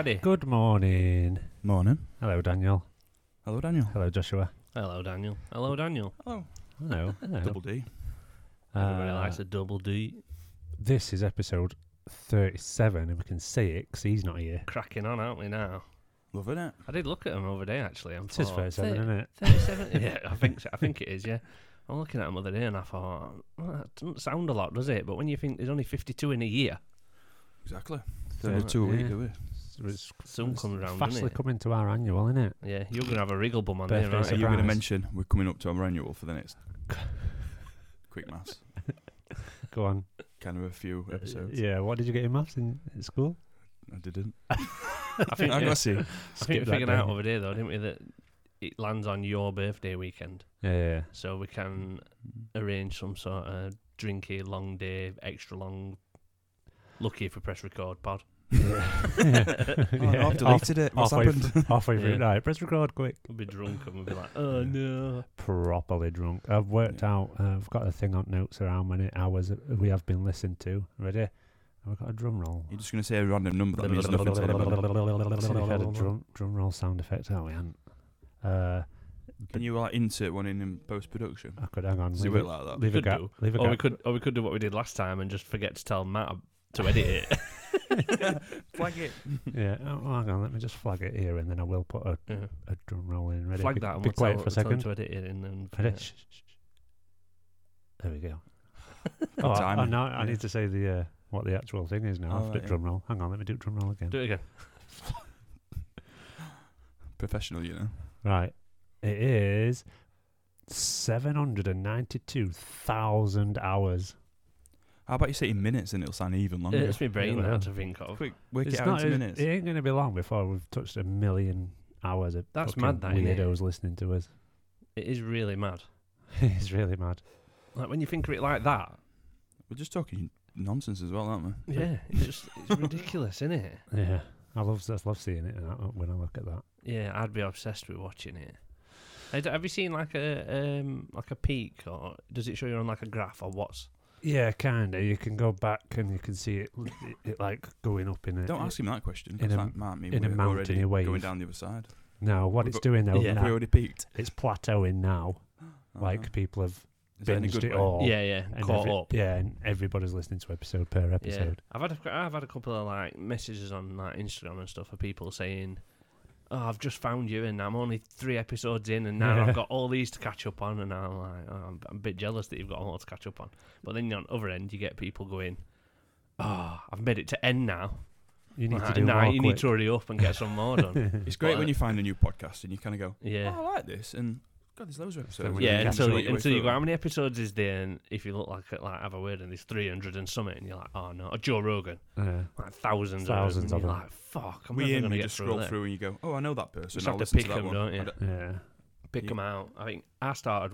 Paddy. Good morning. Morning. Hello, Daniel. Hello, Daniel. Hello, Joshua. Hello, Daniel. Hello, Daniel. Hello. Hello. Hello. Double D. Everybody likes a double D. This is episode 37, and we can say it because he's not here. Cracking on, aren't we now? Loving it. I did look at him the other day, actually. It is 37, isn't it? 37? Yeah, I think so. I think it is, yeah. I'm looking at him the other day and I thought, well, that doesn't sound a lot, does it? But when you think there's only 52 in a year. Exactly. 30, 32 a week, yeah. are we? It's Soon comes round, fastly doesn't it? coming to our annual, isn't it? Yeah, you're going to have a wriggle bum on there, Birthday aren't So you? you were going to Surprise. mention we're coming up to our annual for the next quick maths. Go on. Kind of a few episodes. Yeah, what did you get in maths in school? I didn't. I think, I got to see. I think we Skip that figured out bit. over there, though, didn't we, that it lands on your birthday weekend. Yeah. So we can arrange some sort of drinky, long day, extra long, lucky if we press record pod. Yeah. Oh, no, I've deleted it. What's happened? Halfway through. Yeah. Right, press record quick. We'll be drunk and we'll be like, oh no. Properly drunk. I've worked out, I've got a thing on notes around how many hours we have been listened to. Ready? Have we got a drum roll? You're just going to say a random number that means nothing to anyone. See if we had a drum roll sound effect. Oh, we hadn't. Can you insert one in post-production? I could hang on. Does it work like that? Leave a Could gap. do. Leave a Or gap. we could do what we did last time and just forget to tell Matt to edit it. Flag it. Yeah. Oh, hang on. Let me just flag it here, and then I will put a Yeah. drum roll in. Ready? Flag be, that and be we'll quiet tell, for a tell him second. to edit it and then Ready? Shh, shh, shh. There we go. timing. No, I Yeah. need to say the what the actual thing is now Oh, after right, yeah. drum roll. Hang on. Let me do drum roll again. do it again. Professional, you know. Right. It is 792,000 hours. How about you say it in minutes and it'll sound even longer? It's my brain Yeah, that well. to think of. Quick, work It's it out not, into minutes. It ain't going to be long before we've touched 1 million hours of That's fucking mad, that, isn't it? weirdos listening to us. It is really mad. It's really mad. Like when you think of it like that. We're just talking nonsense as well, aren't we? Yeah, it's ridiculous, isn't it? Yeah. I love seeing it when I look at that. Yeah, I'd be obsessed with watching it. Have you seen like a peak, or does it show you on like a graph, or what's? Yeah, kind of. You can go back and you can see it like going up in a... Don't ask him that question. in Because a- that might mean in a we're mountainy already wave. going down the other side. No, what We've it's got- doing though, Yeah. Have we already peaked? it's plateauing now. Like Uh-huh. people have Is that in a binged good it way? all. Yeah, and caught up. Yeah, and everybody's listening to episode per Yeah, episode. I've had a couple of like messages on like Instagram and stuff of people saying, "Oh, I've just found you, and I'm only 3 episodes in, and now Yeah. I've got all these to catch up on." And I'm like, oh, I'm a bit jealous that you've got all to catch up on. But then on the other end, you get people going, "Oh, I've made it to end now. You need to Right, do now more you quick. need to hurry up and get some more done." It's great But, when you find a new podcast and you kind of go, Yeah. oh, I like this. And God, there's loads of episodes. when Yeah, you Just until work your way you through go, how them. many episodes is there? And if you look like have a word and there's 300 and something, and you're like, oh no, or Joe Rogan, like thousands Thousands of of them. them. You're like, fuck, I'm We never aim, going to you get just scroll there. through and you go, oh, I know that person. Just I'll have to listen pick to that them, one. don't you? Yeah. Pick Yeah. them out. I think I started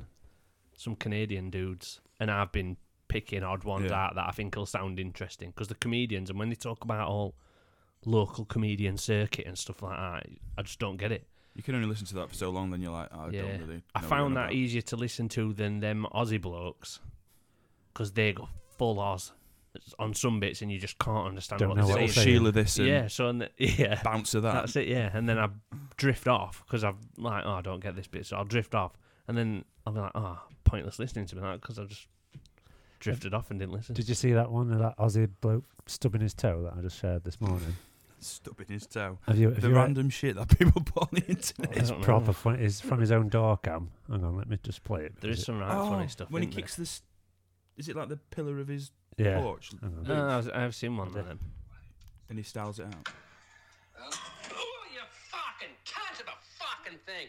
some Canadian dudes, and I've been picking odd ones Yeah. out that I think will sound interesting, because the comedians, and when they talk about all local comedian circuit and stuff like that, I just don't get it. You can only listen to that for so long, then you're like, oh, I Yeah. don't really know I what found you're that on about. easier to listen to than them Aussie blokes, because they go full Oz on some bits, and you just can't understand Don't what know they're what saying. they're saying. Sheila this and Yeah, so yeah, bounce to that. that's it. Yeah, and then I drift off because I'm like, oh, I don't get this bit, so I'll drift off, and then I'll be like, oh, pointless listening to me that because I just drifted off and didn't listen. Did you see that one of that Aussie bloke stubbing his toe that I just shared this morning? Stubbing his toe. Have you? The random shit that people put on the internet. I It's don't know. proper fun. It's from his own door cam. Hang on, let me just play it. There is because some right funny stuff. when he isn't there? kicks this, is it like the pillar of his yeah. porch? Hang on. I've seen one of them. And he styles it out. Oh, you fucking cunt of a fucking thing!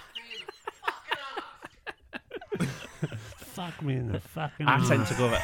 Fuck me in the fucking Fuck me in the fucking. I tend arse. to go.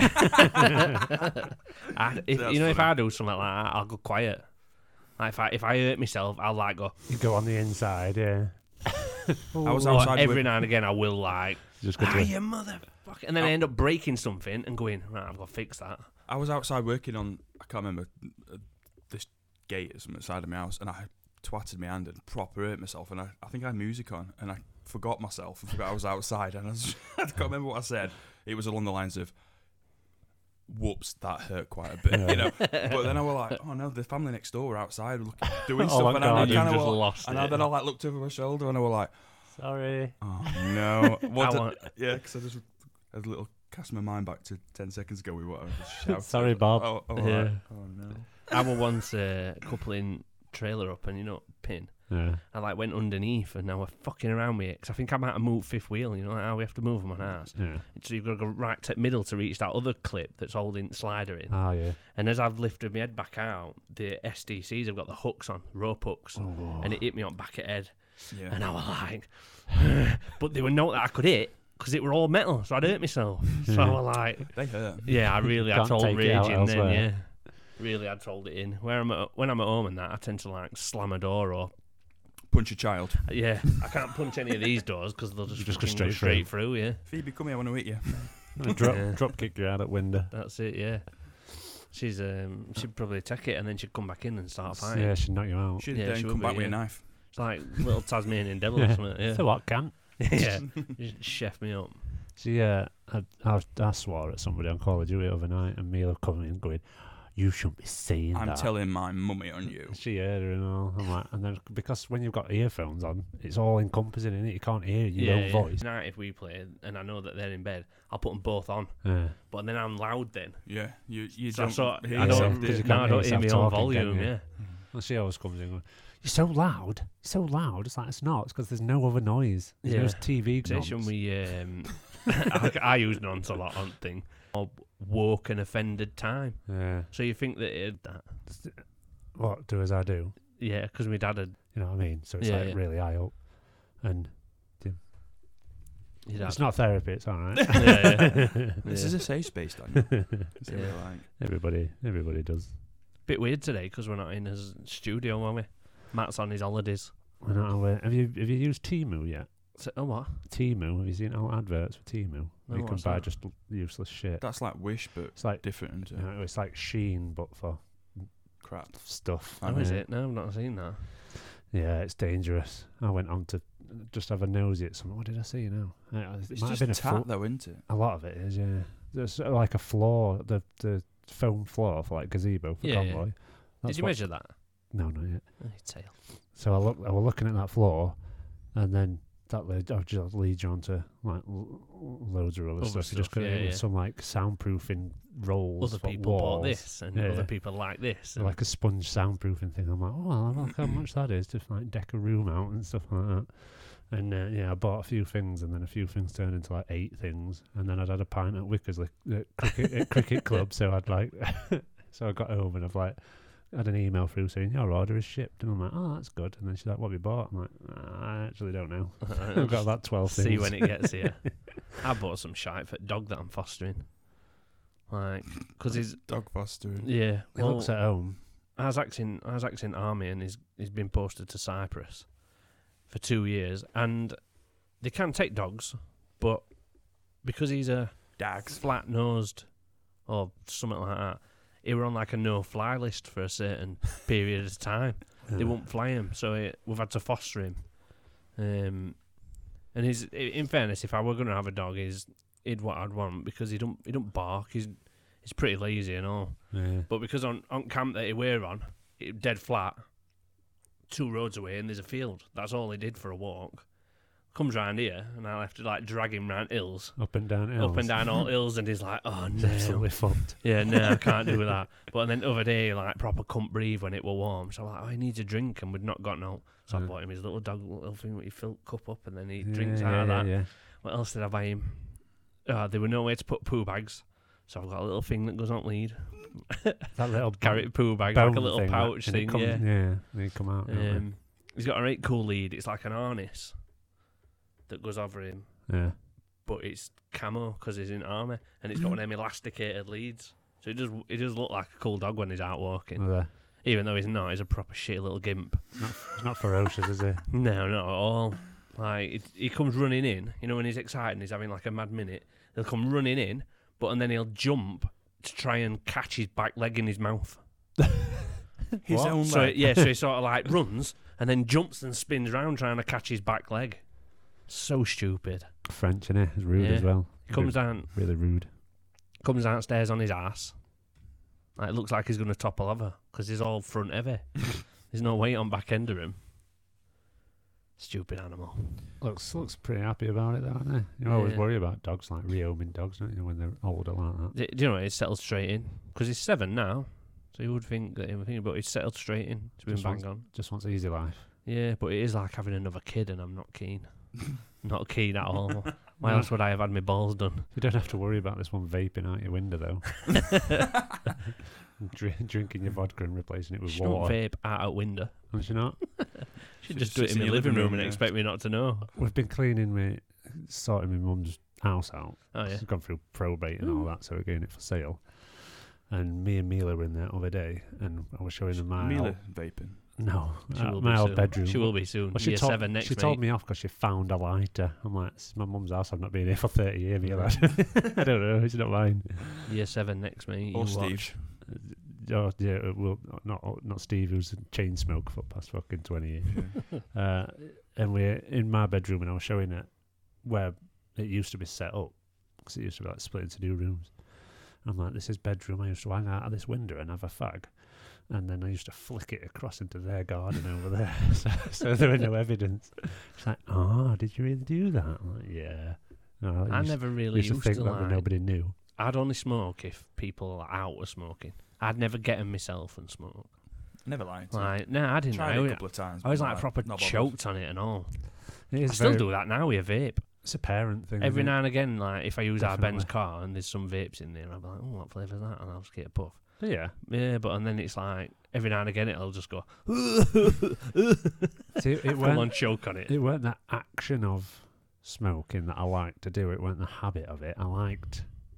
If I do something like that, I'll go quiet. Like if I hurt myself, I'll like go. You go on the inside, yeah. I was Or outside every with, now and again, I will like. Just go Ah, to you motherfucker! And then I end up breaking something and going, right, I've got to fix that. I was outside working on, I can't remember, this gate at the side of my house, and I twatted my hand and proper hurt myself, and I think I had music on, and I forgot myself and forgot I was outside, and I can't remember what I said. It was along the lines of, whoops, that hurt quite a bit, you know. But then I was like, oh no, the family next door were outside doing Oh, stuff, my and God, I you've kind just of lost and it. then I like looked over my shoulder, and I was like, Sorry. oh no, I because I just had a little cast my mind back to 10 seconds ago with what I just shouted. Sorry, Bob. Oh, Yeah. right. Oh no. I was once coupling trailer up, and pin. Yeah. I went underneath, and now we're fucking around with it because I think I might have moved fifth wheel. Like how we have to move them on ours. Yeah. So you've got to go right to middle to reach that other clip that's holding the slider in. Oh, yeah. And as I've lifted my head back out, the SDCs have got the hooks on, rope hooks, Oh. and it hit me on back of head. Yeah. And I was like, but they were not that I could hit because it were all metal, so I'd hurt myself. So I was like, They hurt. yeah, I really had Can't to hold take it out raging then, elsewhere. yeah. Really had to hold it in. When I'm at home and that, I tend to slam a door or, Punch a child. yeah, I can't punch any of these doors because they'll just Just go fucking straight through, yeah. Phoebe, come here, I want to eat you. Yeah. Drop kick you out at window. That's it, yeah. She'd probably take it and then she'd come back in and start fighting. Yeah, she'd knock you out. Should Yeah, then she come would back be, with a yeah. knife. It's like little Tasmanian devil or something, yeah. So what, can? Yeah, just chef me up. See, I swore at somebody on Call of Duty overnight, and Mila coming in going, "You shouldn't be saying I'm that." telling my mummy on you. She heard her and all. I'm like, and then because when you've got earphones on, it's all encompassing in it. You can't hear your own voice. Tonight, if we play and I know that they're in bed, I'll put them both on. Yeah. But then I'm loud then. Yeah, you So don't I hear don't, yourself, do 'cause you? you no, I can't don't hear hear my yourself own talking, can volume, you? yeah. Well, she always comes in going, "You're so loud. You're so loud." It's like, it's not. It's because there's no other noise. There's no Yeah. TV Station nonce. we, I use nonce a lot on thing. Or woke and offended time. Yeah. So you think that What, do as I do? yeah, because my dad had, You know what I mean? So it's Yeah, like yeah. really high up. And your dad. it's not therapy, it's all right. Yeah. This Yeah. is a safe space, Daniel. Is it Yeah. like? Everybody does. Bit weird today because we're not in his studio, are we? Matt's on his holidays. We're not aware. Have you used Temu yet? So, oh, what? Temu, have you seen all adverts for Temu? No, You can what's buy that? just useless shit. That's like Wish, but It's like different. you know, it's like Shein, but for Crap. stuff. Oh, is it? No, I've not seen that. Yeah, it's dangerous. I went on to just have a nosy at something. What did I see now? It It's might just have been a tat, though, isn't it? A lot of it is, yeah. There's like a floor, the foam floor for like gazebo for Yeah, yeah. convoy. Did That's you what- measure that? No, not yet. Oh, your tail. So I was looking at that floor, and then that just leads you onto like loads of other Other stuff. You just stuff, got yeah, with yeah. some like soundproofing rolls. Other for people bought walls. this, and Yeah. other people like this. And Like a sponge soundproofing thing. I'm like, oh, look how much that is to like deck a room out and stuff like that. And yeah, I bought a few things, and then a few things turned into like 8 things, and then I'd had a pint at Wickersley cricket club. So I'd like, so I got home and I've like had an email through saying your order is shipped, and I'm like, oh, that's good. And then she's like, what have you bought? I'm like, I actually don't know. I've got about 12 things. See when it gets here. I bought some shite for a dog that I'm fostering. Like, because he's Dog fostering. yeah. He looks at home. I was acting army, and he's been posted to Cyprus for 2 years, and they can take dogs, but because he's a Dags. flat nosed or something like that, he were on like a no fly list for a certain period of time. They won't fly him, so we've had to foster him. And he's, in fairness, if I were going to have a dog, he'd what I'd want, because he don't bark. He's pretty lazy and all. Yeah. But because on camp that he were on, dead flat, 2 roads away, and there's a field. That's all he did for a walk. Comes round here, and I'll have to like drag him round hills, Up and down hills. up and down all hills, and he's like, oh It's no. absolutely fucked. Yeah, no, I can't do that. But then the other day, like, proper couldn't breathe when it were warm. So I'm like, oh, he needs a drink, and we'd not got no. So I Yeah. bought him his little dog little thing where he filled cup up, and then he Yeah, drinks yeah, out of yeah, that. yeah. What else did I buy him? There were no way to put poo bags. So I've got a little thing that goes on lead. That little Carry poo bag, bone like a little thing, pouch and it thing, comes- yeah. Yeah, they come out. don't they? He's got a right cool lead. It's like an harness that goes over him, Yeah. but it's camo because he's in army, and it's got one of them elasticated leads. So it does look like a cool dog when he's out walking. Well, Even though he's not, he's a proper shit little gimp. he's not ferocious, is he? No, not at all. Like, he comes running in, when he's excited and he's having like a mad minute, he'll come running in, and then he'll jump to try and catch his back leg in his mouth. His What? own So, leg. so he sort of like runs and then jumps and spins around trying to catch his back leg. So stupid. French, innit? It's rude Yeah. as well. He comes down, Really rude. Comes downstairs on his ass. Like, it looks like he's going to topple over because he's all front heavy. There's no weight on back end of him. Stupid animal. Looks pretty happy about it, though, doesn't he? You always worry about dogs, like rehoming dogs, don't you, when they're older like that. Do you know what? He's settled straight in because he's 7 now. So you would think that he would think, but he's settled straight in. It's been bang on. Just wants an easy life. Yeah, but it is like having another kid, and I'm not keen. Not keen at all. Why else would I have had my balls done? You don't have to worry about this one vaping out your window, though. Drinking your vodka and replacing it with She water. don't vape out window. Don't you not? She'd just do it in my living room and expect me not to know. We've been sorting my mum's house out. Oh, yeah. It's gone through probate and all that, so we're getting it for sale. And me and Mila were in there the other day, and I was showing them my Mila vaping. No, She will my be old soon. bedroom. She will be soon. Well, Year 7 next, she mate. told me off because she found a lighter. I'm like, this is my mum's house. I've not been here for 30 years, Mila. I don't know. It's not mine. Year 7 next, mate. Or You Steve. watch. Oh, yeah, well, not Steve, who's a chain smoker for the past fucking 20 years. Yeah. And we're in my bedroom, and I was showing it where it used to be set up, because it used to be like split into 2 rooms. I'm like, this is bedroom. I used to hang out of this window and have a fag. And then I used to flick it across into their garden over there. So there was no evidence. She's like, oh, did you really do that? I'm like, yeah. No, I never really used to think that, like... but nobody knew. I'd only smoke if people out were smoking. I'd never get them myself and smoke. Never lied. Like, no, I didn't. Tried it a couple of times. I was but like proper not bothered. choked on it and all. It I is still very- do that now with a vape. It's a parent thing. Every isn't it? now and again, like if I use our Ben's Definitely. car and there's some vapes in there, I'll be like, oh, what flavour's that? And I'll just get a puff. Yeah. Yeah, but and then it's like every now and again it'll just go See, it full weren't, on choke on it. it weren't the action of smoking that I liked to do. It weren't the habit of it. I liked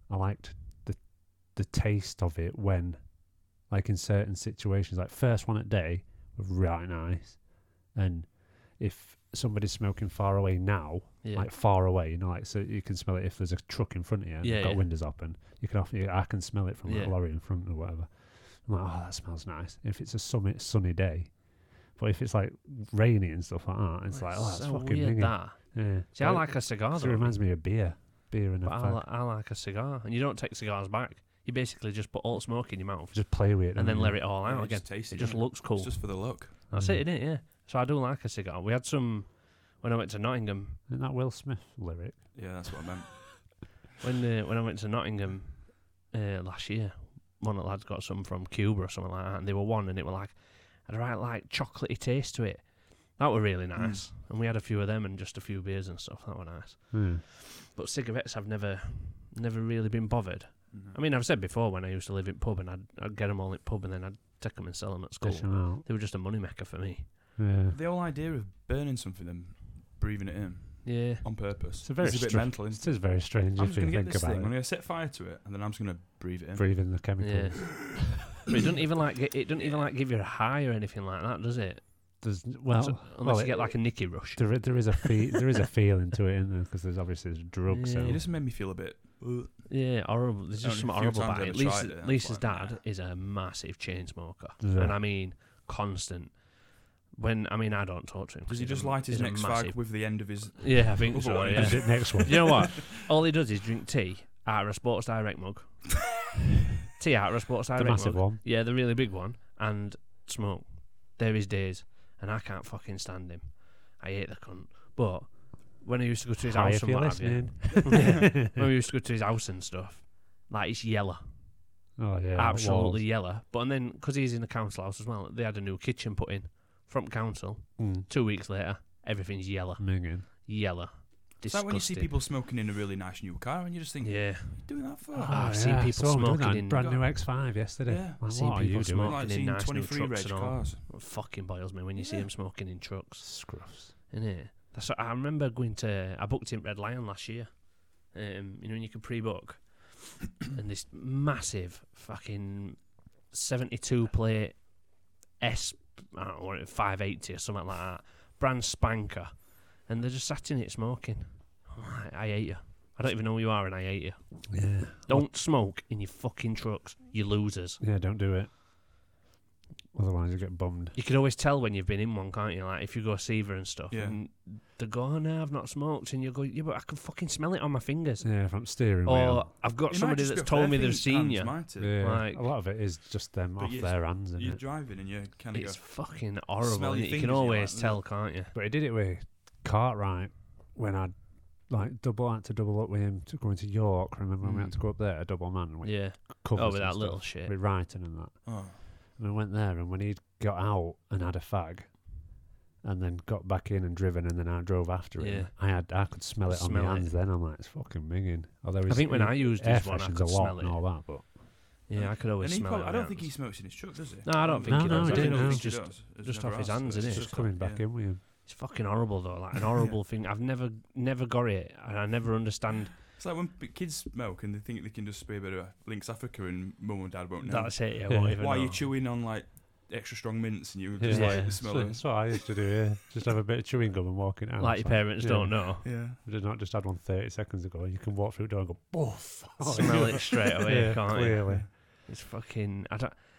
the taste of it when, like in certain situations, like first one at day was really nice, and if somebody's smoking far away now, Yeah. like far away, you know, like so you can smell it if there's a truck in front of you and Yeah, you've got yeah. windows open. You can I can smell it from Yeah. that lorry in front or whatever. I'm like, oh, that smells nice. If it's a sunny day, but if it's like rainy and stuff like that, it's like, oh, that's so fucking weird minging. that. Yeah. See, I like a cigar. It Though, reminds me of beer and a but fag. I like a cigar, and you don't take cigars back. You basically just put all smoke in your mouth Just play with it and then don't let you? it all Yeah, out it again. just tastes It just innit? looks cool. It's just for the look. That's it, innit? Yeah. So I do like a cigar. We had some when I went to Nottingham. Isn't that Will Smith lyric? Yeah, that's what I meant. When I went to Nottingham last year, one of the lads got some from Cuba or something like that, and they were one, and it were like had a right like chocolatey taste to it. That were really nice, and we had a few of them and just a few beers and stuff. That were nice. Hmm. But cigarettes, I've never really been bothered. I mean, I've said before when I used to live in pub, and I'd get them all in pub, and then I'd take them and sell them at school. Dish 'em out. They were just a money maker for me. Yeah. The whole idea of burning something and breathing it in Yeah. on purpose. It's a very bit str- mental, It isn't it? is very strange I'm if just you going to get think this about thing, I'm it. going to set fire to it, and then I'm just going to breathe it in. Breathing the chemicals. Yeah. But it doesn't even like give you a high or anything like that, does it? There's So- well, unless you it- get like a Nicky rush. there is a there is a feeling to it, isn't there? Because there's obviously drugs. Yeah. So It just made me feel a bit... Yeah, horrible. There's just Only something a few horrible times about I've it. ever tried it, that's Lisa's like, dad nah. is a massive chain smoker, Yeah. and I mean constant. I don't talk to him. 'cause Does he he's just a- light his he's a next massive- fag with the end of his... Yeah, I think Other so. one, Yeah. Is it next one? You know what? All he does is drink tea out of a Sports Direct mug. Tea out of a Sports The Direct massive mug. one. Yeah, the really big one, and smoke. They're his days, and I can't fucking stand him. I hate the cunt. But when I used to go to his Hi, house if and you're what have you, listening. when we used to go to his house and stuff, like it's yellow, Oh yeah. absolutely yellow. But and then because he's in the council house as well, they had a new kitchen put in from council. 2 weeks later, everything's yellow, Minging. yellow. It's like when you see Disgusting. people smoking in a really nice new car, and you just think, Yeah, what are you doing that for? I've seen people So I'm doing smoking that in- brand new X5 yesterday. Yeah. Like, seen what are people you smoking doing? like in seeing nice new 23 trucks reg and all. cars. It fucking boils me when you see Yeah. him smoking in trucks. Scruffs. Innit? That's what, I remember I booked in Red Lion last year. When you can pre-book, and this massive fucking 72 plate S, I don't know what 580 or something like that, brand spanker, and they're just sat in it smoking. I hate you. I don't even know who you are, and I hate you. Yeah. Don't smoke in your fucking trucks, you losers. Yeah, don't do it. Otherwise, you get bummed. You can always tell when you've been in one, can't you? Like if you go see her and stuff, Yeah. and they go, "Oh no, I've not smoked," and you go, "Yeah, but I can fucking smell it on my fingers." Yeah, from steering Or wheel. I've got It might somebody just that's be off told their me they've feet, seen hands, you. mightn't it? Yeah, like- a lot of it is just them But off it's- their hands, isn't You're it? driving and you kind of It's go. fucking horrible. Smell your innit? You fingers, can you're always like, tell, can't you? But he did it with Cartwright when I'd like had to double up with him to go into York. Remember when we had to go up there, a double man with Yeah. covers Oh, with and that stuff, little shit. with writing and that. Oh. And we went there, and when he'd got out and had a fag, and then got back in and driven, and then I drove after him, I could smell it on Smell my it. hands. Then I'm like, it's fucking minging. Although I think when I used air his one, I freshens could a lot smell and it. all that, but Yeah, I could always And he smell probably, it. I don't on think he hands. smokes in his truck, does he? No, I don't think he No, does. he I didn't, think no. it's He just does. It's just never off his asked, hands, so isn't it's it? just coming back in with him. it's fucking horrible though. Like an horrible thing. I've never got it, and I never understand. It's like when kids smoke and they think they can just spray a bit of Lynx Africa and mum and dad won't know. That's it. Yeah, Yeah. won't even Why are know. you chewing on like extra strong mints and you just Yeah. like smell So it? that's what I used to do. Yeah, just have a bit of chewing gum and walk in out. Like your parents don't know. Yeah. I did not just had one 30 seconds ago. You can walk through the door and go, boof. Smell it straight away, Yeah, can't clearly. you? It's fucking.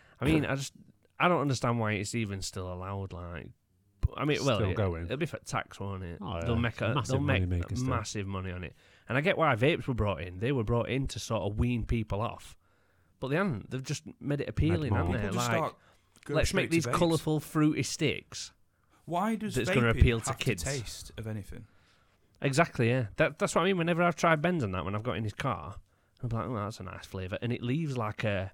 I don't understand why it's even still allowed. Like, I mean, well, Still going. it'll be for tax, won't it? Oh, yeah. They'll make Massive they'll make money maker still. massive money on it. And I get why vapes were brought in. They were brought in to sort of wean people off, but they haven't. They've just made it appealing, more. haven't they? People just Like, start going let's straight make to these vapes. colourful, fruity sticks. Why does that's vaping gonna appeal to have kids. to taste of anything? Exactly, yeah. That's what I mean. Whenever I've tried Ben's and that, when I've got in his car, I'm like, oh, that's a nice flavour. And it leaves like a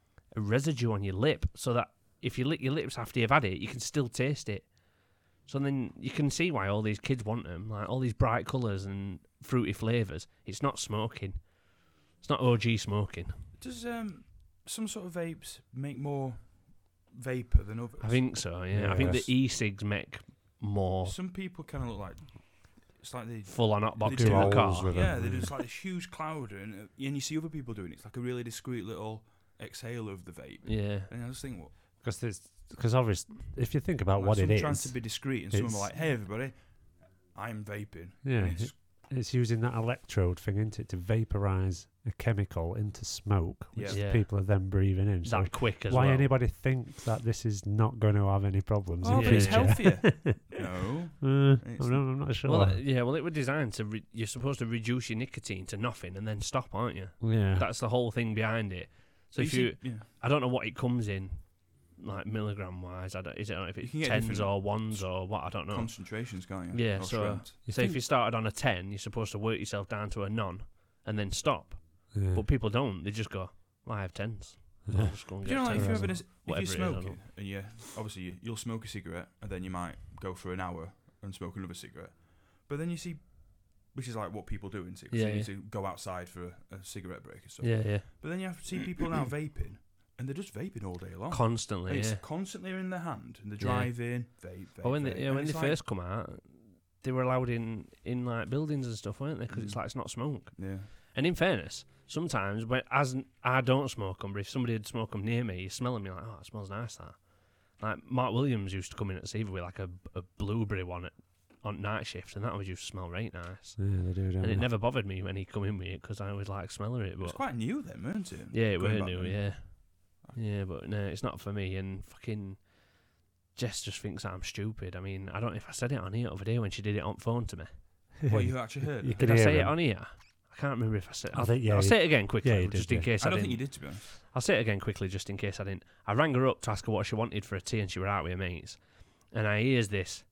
residue on your lip, so that if you lick your lips after you've had it, you can still taste it. So then you can see why all these kids want them, like all these bright colours and fruity flavours. It's not smoking. It's not OG smoking. Does some sort of vapes make more vapor than others? I think so, yeah. I think Yes. the e-cigs make more Some people kind of look like it's like they full-on hot box do in the holes car. with yeah, them, they do yeah. just like this huge cloud and you see other people doing it. It's like a really discreet little exhale of the vape. Yeah. And I just think, well, Because obviously, if you think about like what it someone is, trying to be discreet and someone it's- like, hey everybody, I'm vaping. yeah, And it's using that electrode thing, isn't it, to vaporise a chemical into smoke, which Yeah. people are then breathing in. So That quick as why well. anybody thinks that this is not going to have any problems oh, in but it's future? healthier. No. It's I'm not sure. Well, well, it was designed to. You're supposed to reduce your nicotine to nothing and then stop, aren't you? yeah, That's the whole thing behind it. So if you, I don't know what it comes in, like milligram wise. I don't know if You it's can get tens different or ones or what. I don't know. concentrations, can't you? Yeah, Or so- strength. So if you started on a 10, you're supposed to work yourself down to a none and then stop. yeah. But people don't. They just go, well, I have 10s. I'll just go and Do you get know, like, if 10s. you're Terrorism. having if Whatever you're it is, I don't smoking and obviously you'll smoke a cigarette and then you might go for an hour and smoke another cigarette, but then you see, which is like what people do in cigarettes. Yeah, You need yeah. to go outside for a cigarette break and stuff. Yeah, yeah. But then you have to see people now vaping, and they're just vaping all day long. Constantly, And it's yeah. constantly in their hand, and they're Yeah. driving, vape. Oh, when vape. they, And when they it's like- first come out, they were allowed in like buildings and stuff, weren't they? Because it's like it's not smoke. Yeah. And in fairness, sometimes as I don't smoke them, but if somebody had smoked them near me, you smell them, you're like, oh, it smells nice. That. Like Mark Williams used to come in at Seaver with like a blueberry one on night shift, and that always used to smell right nice. Yeah, they do. Don't And it they? never bothered me when he come in with it because I always like smelling it. It was But quite new then, weren't it? yeah, it Going were back new, then. yeah. Yeah, but no, it's not for me. And fucking Jess just thinks I'm stupid. I mean, I don't know if I said it on here the other day when she did it on phone to me. What, you actually heard? You it? could Did I hear say it him. on here? I can't remember if I said. I think, yeah, I'll you- say it again quickly, yeah, you just did, in yeah. case I I don't didn't. think you did, to be honest. I'll say it again quickly, just in case I didn't. I rang her up to ask her what she wanted for a tea, and she were out with her mates. And I hears this.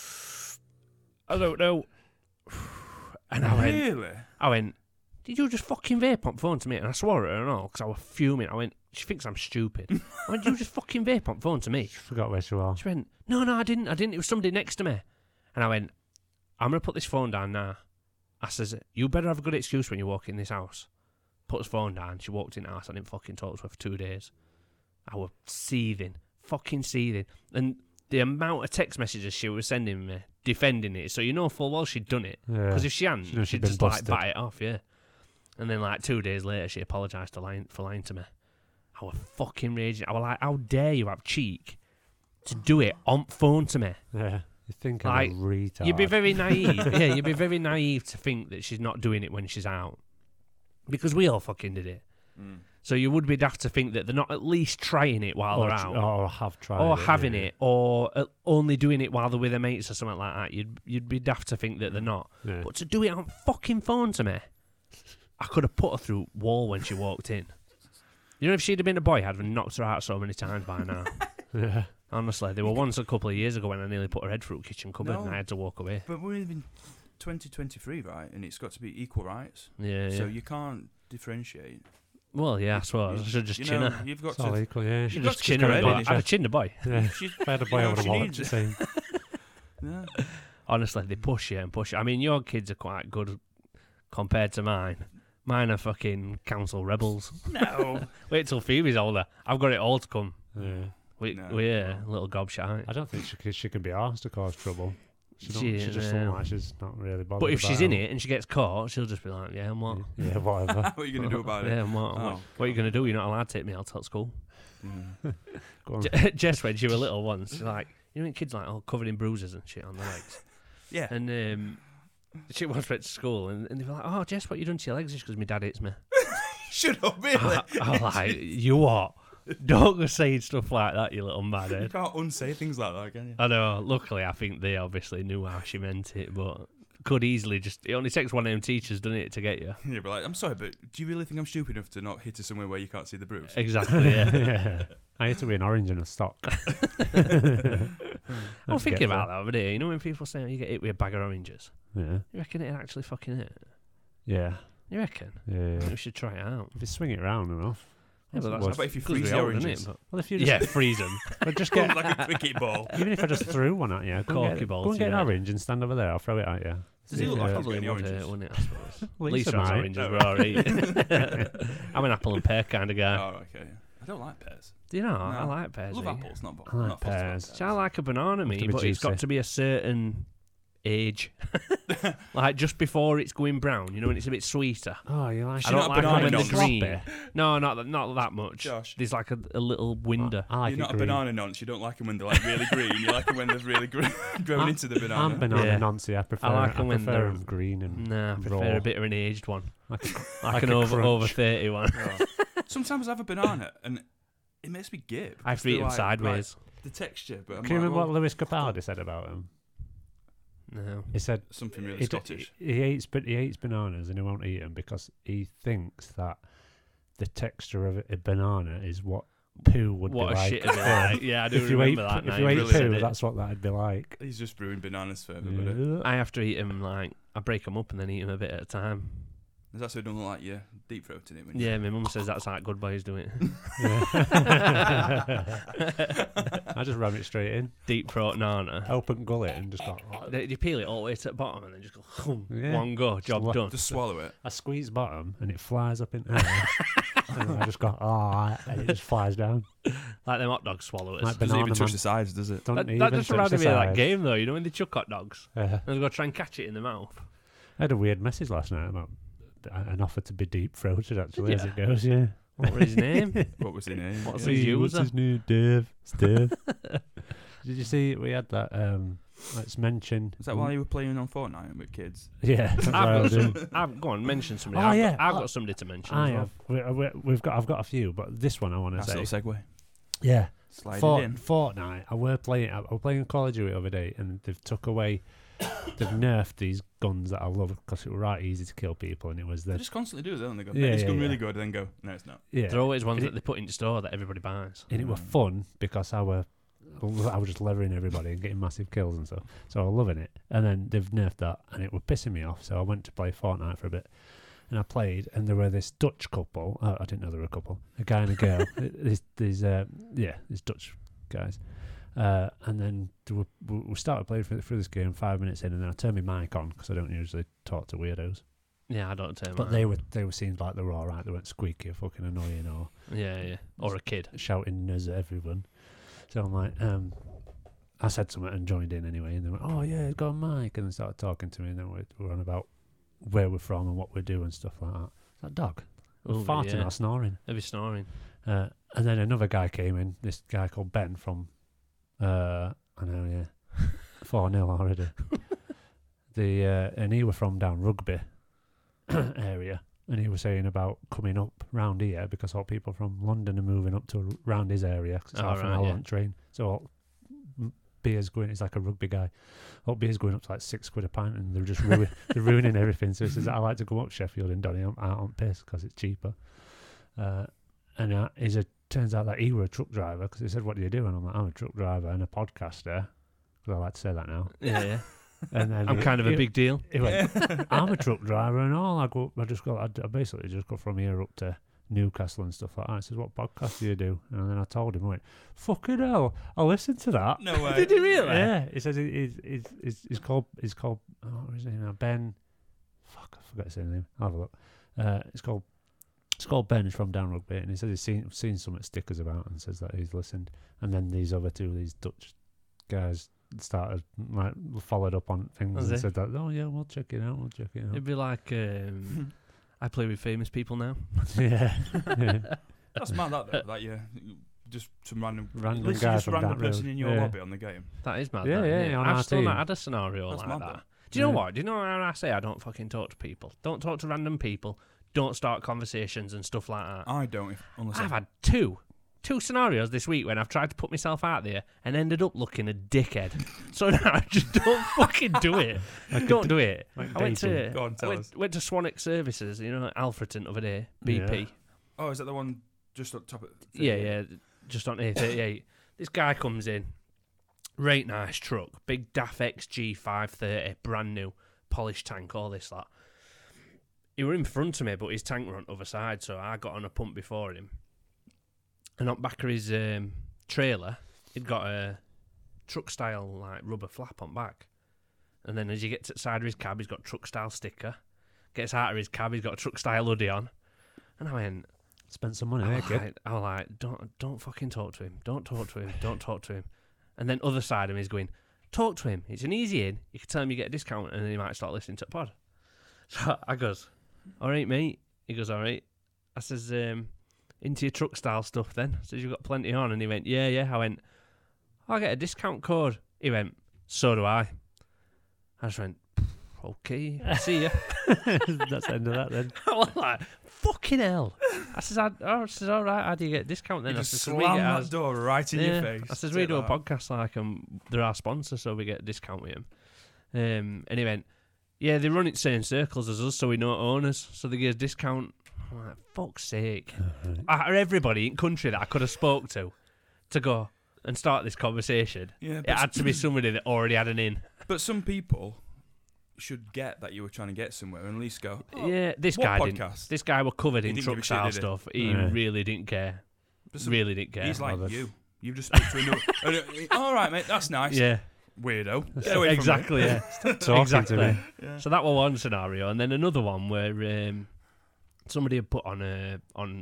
I don't know. And Really? I went, did you just fucking vape on phone to me? And I swore at her and all, because I was fuming. I went, she thinks I'm stupid. I went, did you just fucking vape on phone to me? Forgot where she was. She went, no, I didn't. It was somebody next to me. And I went, I'm going to put this phone down now. I says, you better have a good excuse when you walk in this house. Put his phone down. She walked in the house. I didn't fucking talk to her for 2 days. I was seething. Fucking seething. And the amount of text messages she was sending me, defending it. So you know full well she'd done it. Yeah. Because if she hadn't, She knows she'd she'd just been like busted. bat it off, yeah. And then like 2 days later, she apologised for lying to me. I was fucking raging. I was like, how dare you have cheek to do it on phone to me? Yeah. You think Like, I'm a retard. You'd be very naive. Yeah, you'd be very naive to think that she's not doing it when she's out. Because we all fucking did it. So you would be daft to think that they're not at least trying it while they're out, or have tried or it, having yeah. it, or only doing it while they're with their mates or something like that. You'd be daft to think that they're not. Yeah. But to do it on fucking phone to me, I could have put her through wall when she walked in. You know, if she'd have been a boy, I'd have knocked her out so many times by now. Yeah. Honestly, there were once a couple of years ago when I nearly put her head through a kitchen cupboard No. and I had to walk away. But we're in 2023, right? And it's got to be equal rights. Yeah, So yeah. you can't differentiate. Well, yeah, I suppose. I should just You chin know, her. you've got It's all to. equal, yeah. Should got just to chin her. kick her head in. I'd have chinned a boy. Yeah. She's, If I had a boy, I know, would have she wanted needs the it. same. yeah. Honestly, they push you and push you. I mean, your kids are quite good compared to mine. Mine are fucking council rebels. No. Wait till Phoebe's older. I've got it all to come. Yeah. No. We're little gobshite. I don't think she can be asked to cause trouble. She She- just yeah. seems like she's not really bothered. But if she's in about it and she gets caught, she'll just be like, yeah, and what? yeah, whatever. What are you going to do about it? Yeah, and what? Oh, What are you going to do? You're not allowed to take me out to school. Mm. Go on. Jess, when she was little once, she's like, you know when kids like all covered in bruises and shit on their legs? Yeah. And she once went to school and they were like, oh, Jess, what you done to your legs? Just because my dad hits me. Shut up, really. I'm like, you what? Don't go saying stuff like that, you little You madhead. can't unsay things like that, can you? I know. Luckily, I think they obviously knew how she meant it, but could easily just. It only takes one of them teachers, doesn't it, to get you? You'd be like, I'm sorry, but do you really think I'm stupid enough to not hit her somewhere where you can't see the bruise? Exactly. Yeah. Yeah. I had to be an orange in a stock. I'm thinking about that over there. You know when people say you get hit with a bag of oranges? Yeah. You reckon it actually fucking hit? Yeah. You reckon? Yeah. We should try it out. If you swing it round enough. Yeah, but Well, that's How about if you 'cause freeze we the old, isn't oranges? it? But- Well, if you just Yeah, freeze them. but just Comes get like a cricket ball. even if I just threw one at you, Corky go balls and get an together. orange and stand over there. I'll throw it at you. Does he look like he's Probably getting would oranges? hurt, wouldn't it? I suppose. Lisa Lisa's might. oranges were alright. I'm an apple and pear kind of guy. Oh, okay. I don't like pears. Do you know? No. I like pears. Love eh? apples, not I like not fussed about pears. See, I like a banana, Have to me, be but it's got juicy. to be a certain age. Like just before it's going brown, you know, when it's a bit sweeter. Oh, you like I You're don't not like a them when banana they're nonce. green. No, not that much. Josh. There's like a little window. I like You're it not a green. banana nonce. You don't like them when they're like really green. You like them when they're really growing into the banana. I'm banana Yeah. nonce. I prefer. I like 'em when prefer they're- 'em green and Nah, I prefer raw. a bit of an aged one. like a, Like, like an a over crunch. 30 one. Oh. Sometimes I have a banana and it makes me gib. I have to eat them sideways. The texture, but I'm Can you like, remember what well, Lewis Capaldi said about him? No. He said something really he, Scottish. he eats bananas and he won't eat them because he thinks that the texture of a banana is what poo would What be a like. shit it'd be like. Yeah, I do if you ate remember that. if now you ate really said poo, it. that's what that'd be like. He's just brewing bananas for everybody. Yeah. I have to eat them like I break them up and then eat them a bit at a time. Is that so it don't look like you're deep throating it? When Yeah, my mum says that's how good boys do it. I just ram it straight in, Deep throat nana. open gullet, and just go. They peel it all the way to the bottom and then just go Yeah. one go, job lo- done. Just swallow it. I squeeze bottom and it flies up in air, and then I just go and it just flies down. Like them hot dog swallowers. Like Doesn't banana even touch man. the sides, does it? Don't that even just touch reminded the me of that sides. game though, you know when they chuck hot dogs Yeah. and they go try and catch it in the mouth. I had a weird message last night about an offer to be deep throated. Actually, as ya? it goes, yeah. What was his name? What was his name? What's Yeah. his Hey, what's user? his name? Dave. It's Dave. Did you see we had that? Let's mention. Is that why you were playing on Fortnite with kids? Yeah. That's what I I've was got doing. some. Go on, mention somebody. Oh, I've yeah. got, I've got somebody to mention. I as well. have. I've got a few, but this one I want to That's a say. little segue. Yeah. Slide it in. Fortnite. I were playing Call of Duty the other day, and they've took away. They've nerfed these guns that I love because it was right easy to kill people, and it was They the just constantly do it, don't they? Go, Yeah, it's yeah, going really yeah. good, then go, no, it's not. yeah. They're always ones And that they put into store that everybody buys. And it was fun because I was just levering everybody and getting massive kills and stuff. So I was loving it. And then they've nerfed that, and it was pissing me off. So I went to play Fortnite for a bit, and I played, and there were this Dutch couple. I didn't know there were a couple. A guy and a girl. these Dutch guys. And then we started playing through this game 5 minutes in, and then I turned my mic on because I don't usually talk to weirdos. Yeah, I don't tell But they were seemed like they were all right. They weren't squeaky or fucking annoying or Yeah. Or a kid. shouting nuzz at everyone. So I'm like, I said something and joined in anyway, and they went, "Oh yeah, got a mic," and they started talking to me, and then we're on about where we're from and what we do and stuff like that. That dog, Oh, farting yeah. or snoring. They'll be snoring. And then another guy came in. This guy called Ben from, I know, yeah, 4-0 already. And he were from down Rugby area, and he was saying about coming up round here because all people from London are moving up to round his area 'cause it's half an hour on train. So all beer's going. He's like a rugby guy. All beer's going up to like £6 a pint, and they're just they're ruining everything. So he says, I like to come up Sheffield and Donny out on piss because it's cheaper. And turns out that he were a truck driver because he said, "What do you do?" And I'm like, "I'm a truck driver and a podcaster." Because I like to say that now. Yeah. And then I'm kind of a big deal. He went, "I'm a truck driver and all. I basically just go from here up to Newcastle and stuff like that." He says, "What podcast do you do?" And then I told him, I went, "Fucking hell, I listened to that." No way. Did you really? Yeah. He says he's called what was his name now? Ben. Fuck, I forgot his name. I'll have a look. It's called Ben. He's from Down Rugby, and he says he's seen some stickers about and says that he's listened. And then these other two, these Dutch guys, started like followed up on things and said that, "Oh yeah, we'll check it out. It'd be like I play with famous people now. yeah. That's mad, that you just some random Random guy, guy just a from random that person road. in your Yeah. lobby on the game. That is mad. Yeah, that, yeah, isn't it? on our I've still not team. had a scenario That's like mad, that. though. Do you know what? Do you know how I say I don't fucking talk to people? Don't talk to random people. Don't start conversations and stuff like that. I don't, unless I've had two scenarios this week when I've tried to put myself out there and ended up looking a dickhead. So now I just don't fucking do it. Don't do it. Like I went dating. to Go on, tell us. went to Swanwick Services, at Alfreton the other day, BP. Yeah. Oh, is that the one just on top of? Yeah, just on A38. This guy comes in, right nice truck, big DAF XG 530, brand new, polished tank, all this that. He were in front of me, but his tank were on the other side, so I got on a pump before him. And on back of his trailer, he'd got a truck-style like rubber flap on back. And then as you get to the side of his cab, he's got truck-style sticker. Gets out of his cab, he's got a truck-style hoodie on. And I went, Spent some money there, kid. I was like, don't fucking talk to him. Don't talk to him. Don't talk to him. And then other side of him is going, talk to him. It's an easy in. You can tell him you get a discount, and then he might start listening to the pod. So I goes, all right, mate. He goes, all right. I says, into your truck style stuff then. I says, you've got plenty on. And he went, yeah. I went, I'll get a discount code. He went, so do I. I just went, okay, see ya. That's the end of that then. I was like, fucking hell. I says, all right, how do you get a discount then? You I just says, slam that door right in your face. I says, Take we do a that. podcast like they're our sponsor, so we get a discount with him. And he went, yeah, they run it same circles as us, so we know owners, so they give us a discount. I'm like, fuck's sake. Out of everybody in country that I could have spoke to go and start this conversation, Yeah, it had to be somebody that already had an in. but some people should get that you were trying to get somewhere and at least go, oh, Yeah, this what guy podcast? didn't. This guy were covered He in didn't give truck a shit, style did he? stuff. He Yeah. really didn't care. But some- Really didn't care. He's like Bothered. you. You've just spoke to a new... all right, mate, that's nice. Yeah, Weirdo. Get away exactly. Yeah, Talking exactly. to me. Yeah. So that was one scenario, and then another one where somebody had put on a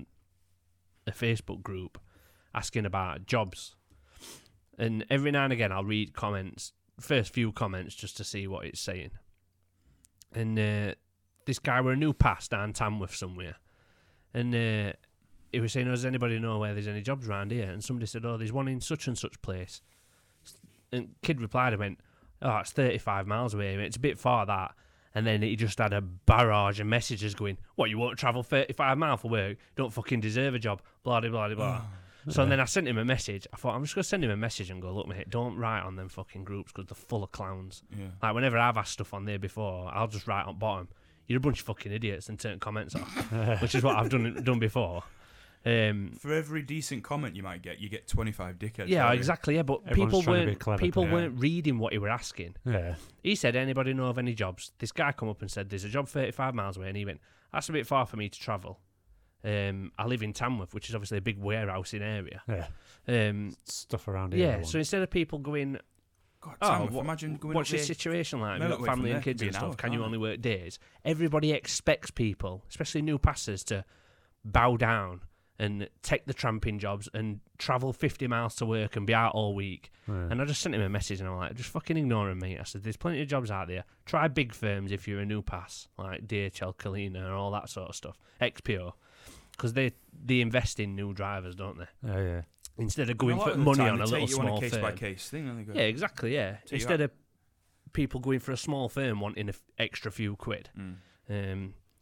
Facebook group asking about jobs, and every now and again I'll read comments, first few comments, just to see what it's saying. And this guy were a new pass down Tamworth somewhere, and he was saying, does anybody know where there's any jobs around here? And somebody said, oh, there's one in such and such place. And kid replied and went, oh, it's 35 miles away. He went, it's a bit far, that. And then he just had a barrage of messages going, what, you won't travel 35 miles for work? Don't fucking deserve a job, blah, blah, blah, blah. So then I sent him a message. I thought, I'm just going to send him a message and go, look, mate, don't write on them fucking groups because they're full of clowns. Yeah. Like, whenever I've asked stuff on there before, I'll just write on bottom, you're a bunch of fucking idiots, and turn comments off, which is what I've done before. For every decent comment you might get, you get 25 dickheads. Yeah, don't you? exactly. Yeah, but Everyone's people trying to be weren't clever, people yeah. weren't reading what he were asking. Yeah. He said, anybody know of any jobs? This guy come up and said, there's a job 35 miles away, and he went, that's a bit far for me to travel. I live in Tamworth, which is obviously a big warehousing area. Yeah. Stuff around here. Yeah, so instead of people going, God, oh, Tamworth, imagine going what's up your there. situation like? No, You've got wait, from family there and could kids be and an stuff. hour, Can you can't only work days? Everybody expects people, especially new passers, to bow down and take the tramping jobs and travel 50 miles to work and be out all week. Yeah. And I just sent him a message and I'm like, just fucking ignore him, mate. I said, there's plenty of jobs out there. Try big firms if you're a new pass, like DHL, Kalina, and all that sort of stuff. XPO. Because they invest in new drivers, don't they? Yeah. Instead of A going lot for of the money time on they a little take you on small a case firm. by case thing. Don't they? Yeah, exactly, yeah. Take you Instead of people going for a small firm wanting an extra few quid.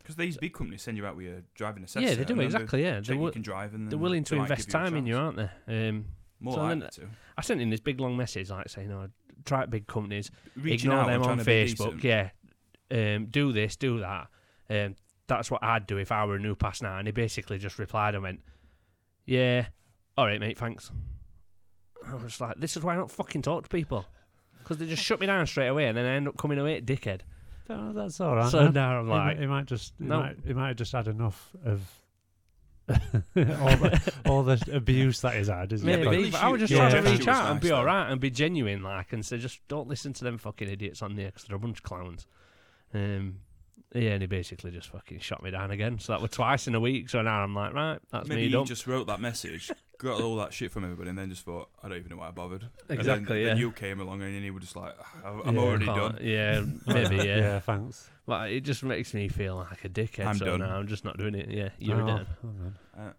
Because these big companies send you out with your driving assessment. Yeah, they do, exactly, yeah. You can drive and They're willing to they might invest give you a time in you, chance. aren't they? More so likely then- to. I sent in this big long message like saying, try big companies, Reaching ignore out them and on trying to be Facebook, decent. do this, do that. That's what I'd do if I were a new pass now. And he basically just replied and went, yeah, all right, mate, thanks. I was like, this is why I don't fucking talk to people. Because they just shut me down straight away and then I end up coming away at dickhead. No, that's all right. So man. now I'm like, he might just No. he might have just had enough of all the abuse that he's had. Isn't maybe, it? Maybe but I was just yeah, trying to yeah, reach she was out and nice, be though. alright and be genuine, like, and say, just don't listen to them fucking idiots on there because they're a bunch of clowns. Yeah, and he basically just fucking shot me down again. So that was twice in a week. So now I'm like, right, that's Maybe me he done. just wrote that message, got all that shit from everybody, and then just thought, I don't even know why I bothered. Exactly, and then, yeah. Then you came along and he was just like, I'm Yeah. already Oh, done. Yeah, maybe, yeah. Yeah, thanks. But it just makes me feel like a dickhead. I'm so done. now I'm just not doing it. Yeah, you're Oh, done. hang on.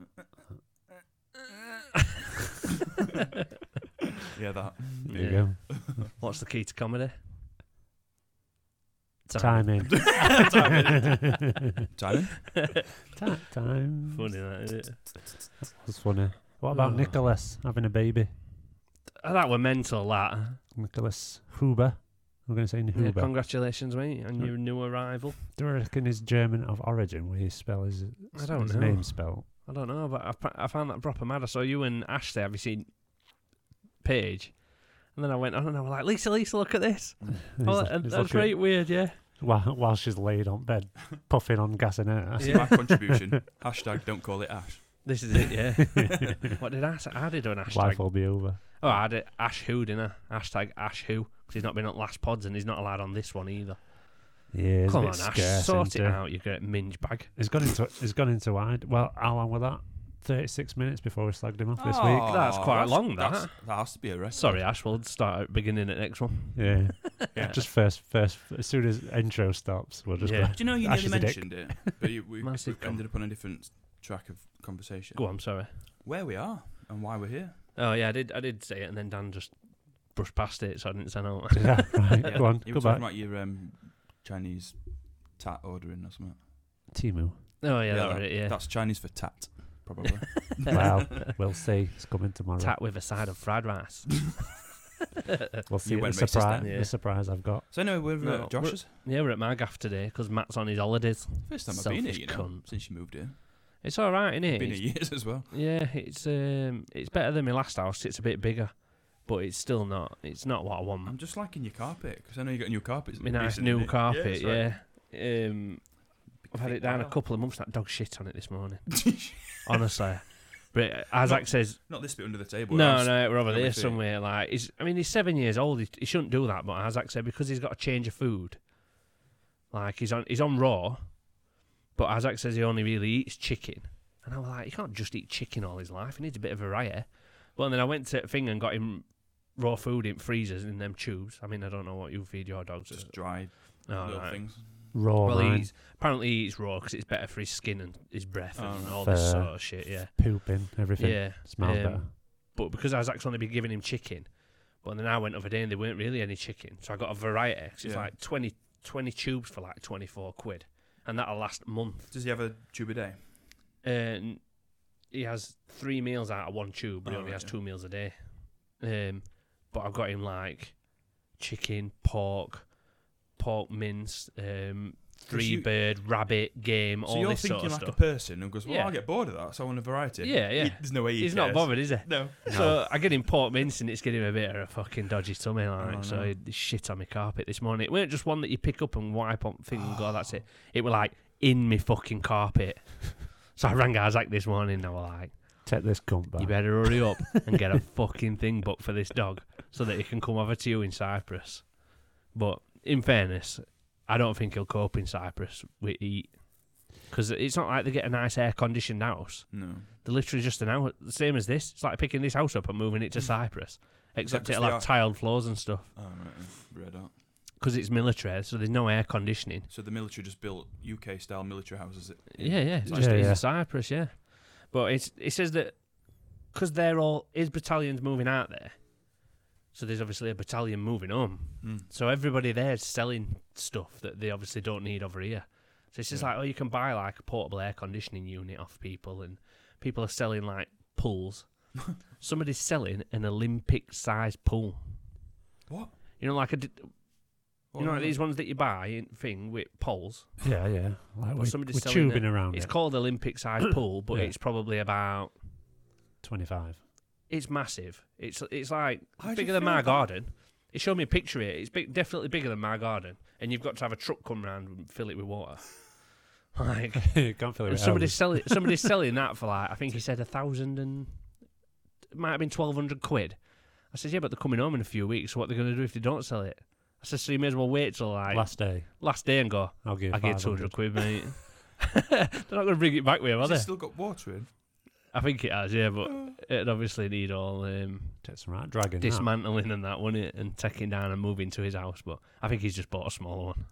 Yeah, that. There you Yeah. go. What's the key to comedy? Timing. Timing? Time. Funny that, isn't it? That's funny. What about Oh. Nicholas having a baby? That were mental, that. Nicholas Huber. I'm going to say Yeah, Huber. congratulations, mate, on your new arrival. Do you reckon he's German of origin? Where you spell his, I don't his know. name spelled? I don't know, but I found that proper mad. I saw you and Ashley, have you seen Paige? And then I went on and I was like, Lisa, look at this. Oh, that's great, weird, yeah. While she's laid on bed, puffing on gas and air. That's Yeah. my contribution. Hashtag don't call it Ash. This is it, yeah. What did I say? I did an hashtag. Life will be over. Oh, I did Ash Who, didn't I? Hashtag Ash Who. Because he's not been on last pods and he's not allowed on this one either. Yeah, it's Come a on, bit Ash, scarce, sort isn't it it? out, you great minge bag. He's gone into wide. Well, how long was that? 36 minutes before we slagged him off this week. Oh, That's quite long, that. That has to be a record. Sorry, Ash, we'll start at beginning at next one. Yeah. Yeah. Just first, as soon as intro stops, we'll just Yeah. go. Do you know you Ash nearly is a dick. mentioned it, but we Massive ended up on a different track of conversation. Go on, sorry. Where we are and why we're here. Oh, yeah, I did say it, and then Dan just brushed past it, so I didn't say no. Yeah, right. Yeah, Go on, You go were talking back. about your Chinese tat ordering or something. Timu. Oh, yeah, that was it, yeah. That's Chinese for tat, probably. Well, we'll see. It's coming tomorrow. Tat with a side of fried rice. We'll see You the went racist surprise. then. Yeah. The surprise I've got. So anyway, we're No, at Josh's. Yeah, we're at my gaff today, because Matt's on his holidays. First time I've been here, Selfish you know, cunt. since you moved here. It's alright, innit? Been here years as well. Yeah, it's better than my last house. It's a bit bigger, but it's still not. It's not what I want. I'm just liking your carpet, because I know you got a new carpet. My nice recently, new didn't you? carpet, that's yeah. right. I've had it down a Wow. couple of months. That dog shit on it this morning. Honestly, but Isaac says Not this bit under the table. no, else. no, we're over Let me there see. somewhere. Like, he's 7 years old. He shouldn't do that, but Isaac said because he's got a change of food. Like he's on raw, but Isaac says he only really eats chicken, and I was like, he can't just eat chicken all his life. He needs a bit of variety. Well, then I went to Thing and got him raw food in freezers in them tubes. I mean, I don't know what you feed your dogs. Just dry Oh, little right. things. Raw Well, man. apparently he eats raw because it's better for his skin and his breath Oh, and right. all this Fair. sort of shit. Yeah, Pooping, everything. yeah. Smells better. But because Isaac's only been giving him chicken, but then I went over there and there weren't really any chicken, so I got a variety. 'Cause it's Yeah. like 20 tubes for like 24 quid, and that'll last a month. Does he have a tube a day? And he has 3 meals out of 1 tube, but he Oh, only right, has yeah. 2 meals a day. But I've got him like chicken, pork mince, 3 you- bird, rabbit, game, So all you're this thinking sort of like a stuff. person who goes, well, Yeah. I get bored of that, so I want a variety. Yeah, yeah. There's no way He's not bothered, is he? No. So I get him pork mince and it's getting him a bit of a fucking dodgy tummy, like. Oh, So no. he shit on my carpet this morning. It weren't just one that you pick up and wipe on thing and go, that's it. It were like in me fucking carpet. So I rang Isaac this morning and I was like, Take this cunt back. you better hurry up and get a fucking thing booked for this dog so that he can come over to you in Cyprus. But in fairness, I don't think he'll cope in Cyprus with heat. Because it's not like they get a nice air-conditioned house. No. They're literally just an hour, the same as this. It's like picking this house up and moving it to Cyprus. Except because it'll they have are- tiled floors and stuff. Oh, right. Read out. Because it's military, so there's no air conditioning. So the military just built UK-style military houses. Yeah, yeah. It's Yeah, just yeah. in Cyprus, yeah. But it says that because his battalion's moving out there, so there's obviously a battalion moving home. Mm. So everybody there's selling stuff that they obviously don't need over here. So it's just Yeah. like, you can buy like a portable air conditioning unit off people, and people are selling like pools. Somebody's selling an Olympic-sized pool. What? You know, like What like are these ones that you buy in thing with poles. Yeah, yeah. Like But somebody's with selling tubing around It's it. called Olympic-sized pool, but Yeah. it's probably about. 25. It's massive. It's like How do you bigger than feel my about- garden. It showed me a picture of it. It's definitely bigger than my garden, and you've got to have a truck come round and fill it with water. Like, You can't feel it. and somebody's selling that for like, I think he said 1,000 and it might have been 1,200 quid. I said, yeah, but they're coming home in a few weeks. So what they're going to do if they don't sell it? I said, so you may as well wait till like last day. and go. I'll give. I get 200 quid, mate. They're not going to bring it back with them, are Has it they? still got water in? I think it has, yeah, but it'd obviously need all Take some right dragging. dismantling and that, wouldn't it? And taking down and moving to his house. But I think he's just bought a smaller one.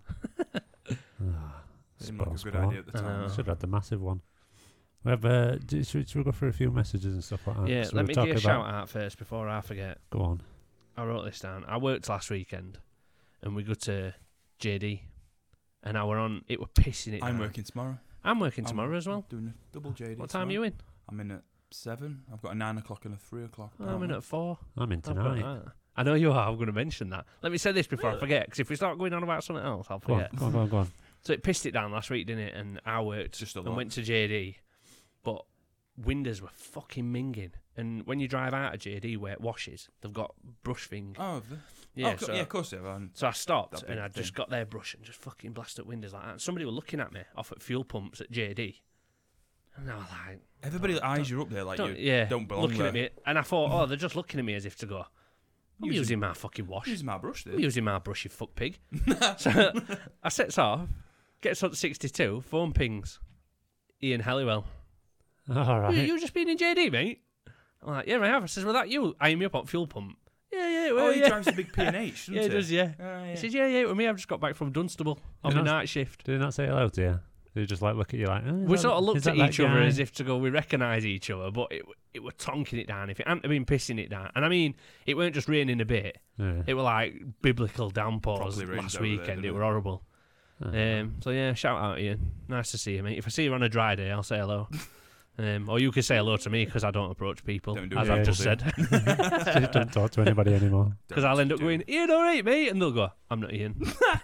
Seemed like a good Spot. idea at the I time. know. Should have had the massive one. We have. Should we go through a few messages and stuff like that? Yeah, So let we'll me talk give a about- shout out first before I forget. Go on. I wrote this down. I worked last weekend, and we go to JD, and I were on. It were pissing it. I'm down. working tomorrow. I'm working tomorrow as well. Doing a double JD. What time are you in? I'm in at 7. I've got a 9 o'clock and a 3 o'clock. Oh, I'm in at 4. I'm in I've got tonight. that. I know you are. I'm going to mention that. Let me say this before I forget, because if we start going on about something else, I'll Go on, forget. go on, go on, go on. So it pissed it down last week, didn't it? And I worked Just a and lot. went to JD, but windows were fucking minging. And when you drive out of JD where it washes, they've got brush thing. Oh, Yeah, yeah, of course they have. So I stopped That and big I just thing. got their brush and just fucking blasted windows like that. And somebody were looking at me off at fuel pumps at JD. And I was like, Everybody eyes you up there like you yeah, don't belong looking there. at me. And I thought, oh, they're just looking at me as if to go, I'm Using- using my fucking wash. Using my brush there. I'm using my brush, you fuck pig. So I sets off, gets on 62, phone pings. Ian Halliwell. All right. You just been in JD, mate? I'm like, yeah, I have. I says, well, that you eyeing me up on fuel pump. Yeah, well, Oh, he yeah. drives a big P&H, doesn't Yeah, he does, yeah. Yeah. He says, yeah, it was me. I've just got back from Dunstable on my Did I- night shift. Did he not say hello to you? Did he just like look at you like? Oh, We sort of looked at each other as if. if to go, we recognise each other, but it were tonking it down. If it hadn't been pissing it down, and I mean, it weren't just raining a bit. Yeah. It were like biblical downpours Properly rained last over there, weekend. didn't It it? were horrible. Oh. So yeah, shout out Ian. Nice to see you, mate. If I see you on a dry day, I'll say hello. Or you can say hello to me because I don't approach people, Don't do as it. I've Yeah, just do. said. Just don't talk to anybody anymore. Because I'll end up going, Ian, all right, mate, and they'll go, I'm not Ian.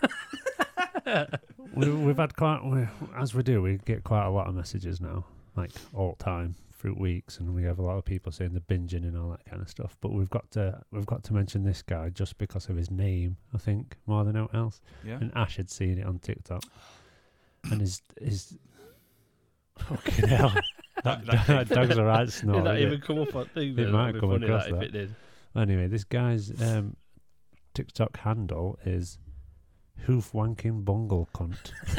We've had as we do, we get quite a lot of messages now, like all the time through weeks, and we have a lot of people saying they're binging and all that kind of stuff. But we've got to mention this guy just because of his name, I think, more than anything else. Yeah. And Ash had seen it on TikTok, and his fucking hell, that dog's a right snort. Did that isn't even come up on thing? It might That'd be come funny, across that, if that. it did. Anyway, this guy's TikTok handle is hoof wanking bungle cunt.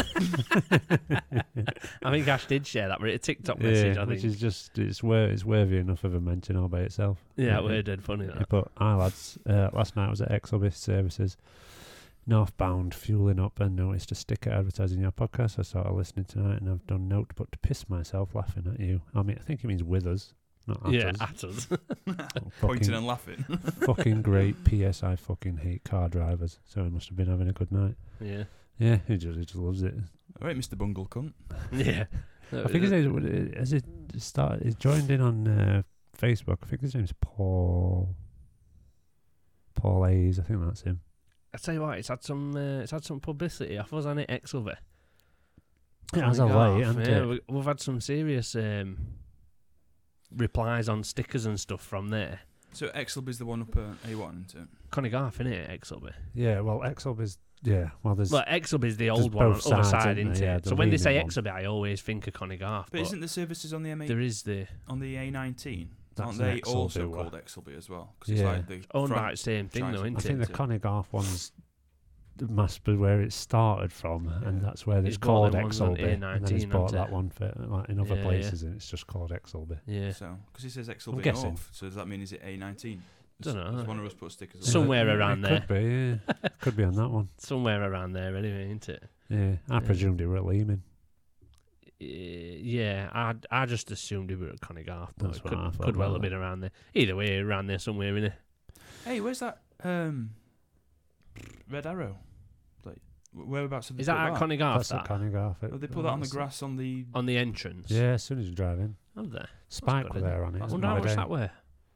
I think Ash did share that, but it's a TikTok message, Yeah, I which think. is just it's worthy enough of a mention all by itself. Yeah, we're dead funny, that. But lads, last night I was at Exobis Services, northbound, fueling up, and noticed a sticker advertising your podcast. I started listening tonight, and I've done note but to piss myself laughing at you. I mean, I think it means with us, not at Yeah, us. at us. Pointing and laughing. Fucking great. P.S. I fucking hate car drivers. So he must have been having a good night. Yeah. Yeah, he just loves it. All right, Mr. Bungle cunt. Yeah. I think his name has it started. He's joined in on Facebook. I think his name's Paul Hayes. I think that's him. I tell you what, it's had some publicity off us, hasn't it, Exilver? Yeah, as of late, hasn't yeah, it? we've had some serious replies on stickers and stuff from there. So Exelby's the one up at A1, isn't it? Connie Garth, innit, Exilver? Yeah, well, Exelb is well. There's Well, Exilby's the there's old one on both the other sides, side, isn't isn't there? it? Yeah, the So when they say leaning one. Exilby, I always think of Connie Garth. But isn't the services on the M8 there is the on the A19? That's Aren't an they Exelby also one. called Exelby as well? Because it's Yeah. like the owned front by the same thing, giant- though, I isn't think it? the Connie Garth one's must be where it started from, and Yeah. that's where He's it's bought called them ones on Exelby. And then he's A19, bought hasn't that he? one for like in other Yeah, places, and it's just called Exelby. Yeah. So, because he says Exelby guessing. North, so does that mean is it A19? Dunno. Does one of us put stickers on? Somewhere It around Could be, yeah. Could be on that one. Somewhere around there, anyway, isn't it? Yeah, I Yeah. presumed it were at Lehman. Yeah, I just assumed he were at Connie Garth, but That's it what I thought could well about have been around there. Either way, around there somewhere, innit? Hey, where's that Red Arrow? Like, Whereabouts have they Is put that at that? Connie Garth? That's at Connie Garth. Oh, they put that on the grass on the. On the entrance? Yeah, as soon as you drive in. Have they? Spike good, were isn't there on it. I It's wonder how my much day. that were.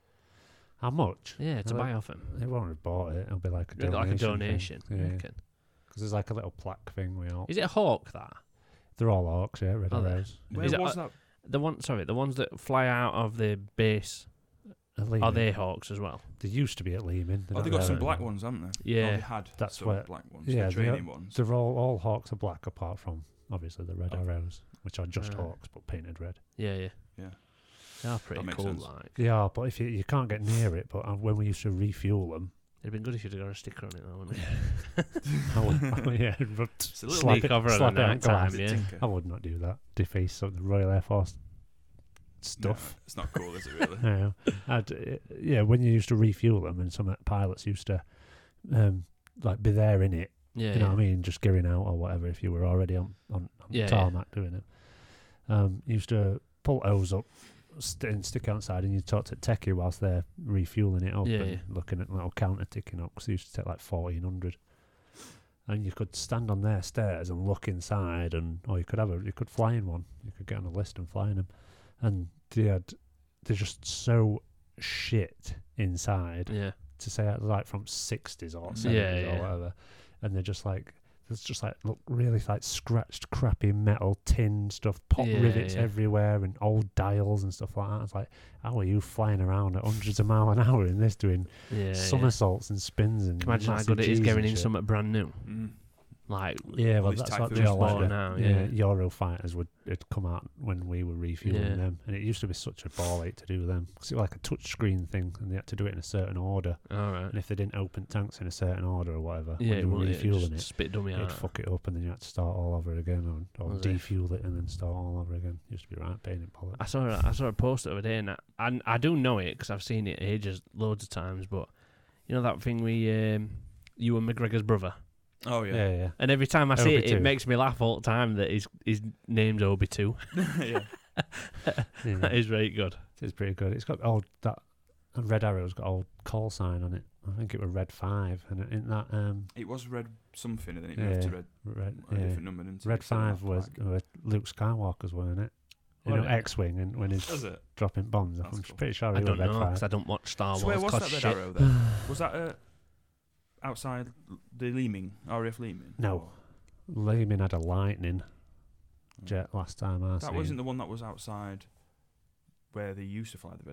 How much? Yeah, to Well, buy off him. They won't have bought it. It'll be like a donation. Like a donation. thing. you Yeah, reckon? because there's like a little plaque thing we all. Is it a hawk, that? They're all Hawks, yeah, Red Are they? Arrows. Where Is it was that? The ones that fly out of the base, At Leeman. are they hawks as well? They used to be at Leeman. Oh, they got some black ones, haven't they? Yeah. Oh, they had. That's some where- black ones. yeah, the training ones. They're all Hawks are black, apart from obviously the Red Oh. Arrows, which are just Right. Hawks but painted red. Yeah. Yeah. They are pretty makes cool, sense. like. They are, but if you can't get near it. But when we used to refuel them, It'd been good if you'd have got a sticker on it, though, wouldn't it? I would, yeah, It's a little slap sneak it, over at slap the it on night time, glass. yeah. tinker. I would not do that. Deface some of the Royal Air Force stuff. No, it's not cool, is it really? Yeah, yeah. When you used to refuel them, and some pilots used to like be there in it. Yeah. You know what I mean? Just gearing out or whatever. If you were already on Yeah, tarmac doing it, you used to pull O's up and stick outside, and you talk to techie whilst they're refueling it up Yeah, and yeah. looking at little counter ticking up. Because they used to take like 1,400, and you could stand on their stairs and look inside, or you could fly in one. You could get on a list and fly in them, and they're just so shit inside Yeah. to say like from 60s or 70s Yeah. or whatever, and they're just like there's just like look really like scratched crappy metal tin stuff, pot Yeah, rivets yeah. everywhere, and old dials and stuff like that. It's like, how are you flying around at hundreds of miles an hour in this, doing Yeah. somersaults and spins and Can you imagine how massive good it is Gs getting and in shit? something brand new? Mm. Like, Yeah, all well, these that's what Typhoons they all like. sport now, yeah. Eurofighters would come out when we were refueling Yeah. them, and it used to be such a ball ache to do them because it was like a touch screen thing, and they had to do it in a certain order. all right. And if they didn't open tanks in a certain order or whatever, Yeah, when you were well, refueling just it, spit dummy it'd out. fuck it up, and then you had to start all over again, or Was it? defuel it and then start all over again. Used to be right pain in bollocks. I saw a post the other day, and I do know it because I've seen it ages, loads of times. But you know that thing we, you and McGregor's brother, Oh yeah. Yeah. and every time I see it, Obi-2. it makes me laugh all the time that his name's Obi-2. yeah. That is very good. It's pretty good. It's got old that Red Arrow's got old call sign on it. I think it was Red 5, and in that It was red something, and then it moved to red. Red A different number, didn't it? Red Instead of 5 that was black. Luke Skywalker's, weren't it? You Was know, it? X-wing, and when he's Was it? dropping bombs, That's I'm cool. pretty sure I he was don't Red know 5. because I don't watch Star Wars. So where was 'cause that red shit. arrow then? Was that outside the Leeming, RAF Leeming? No. Lehman had a lightning jet last time I That seen. wasn't the one that was outside where they used to fly the red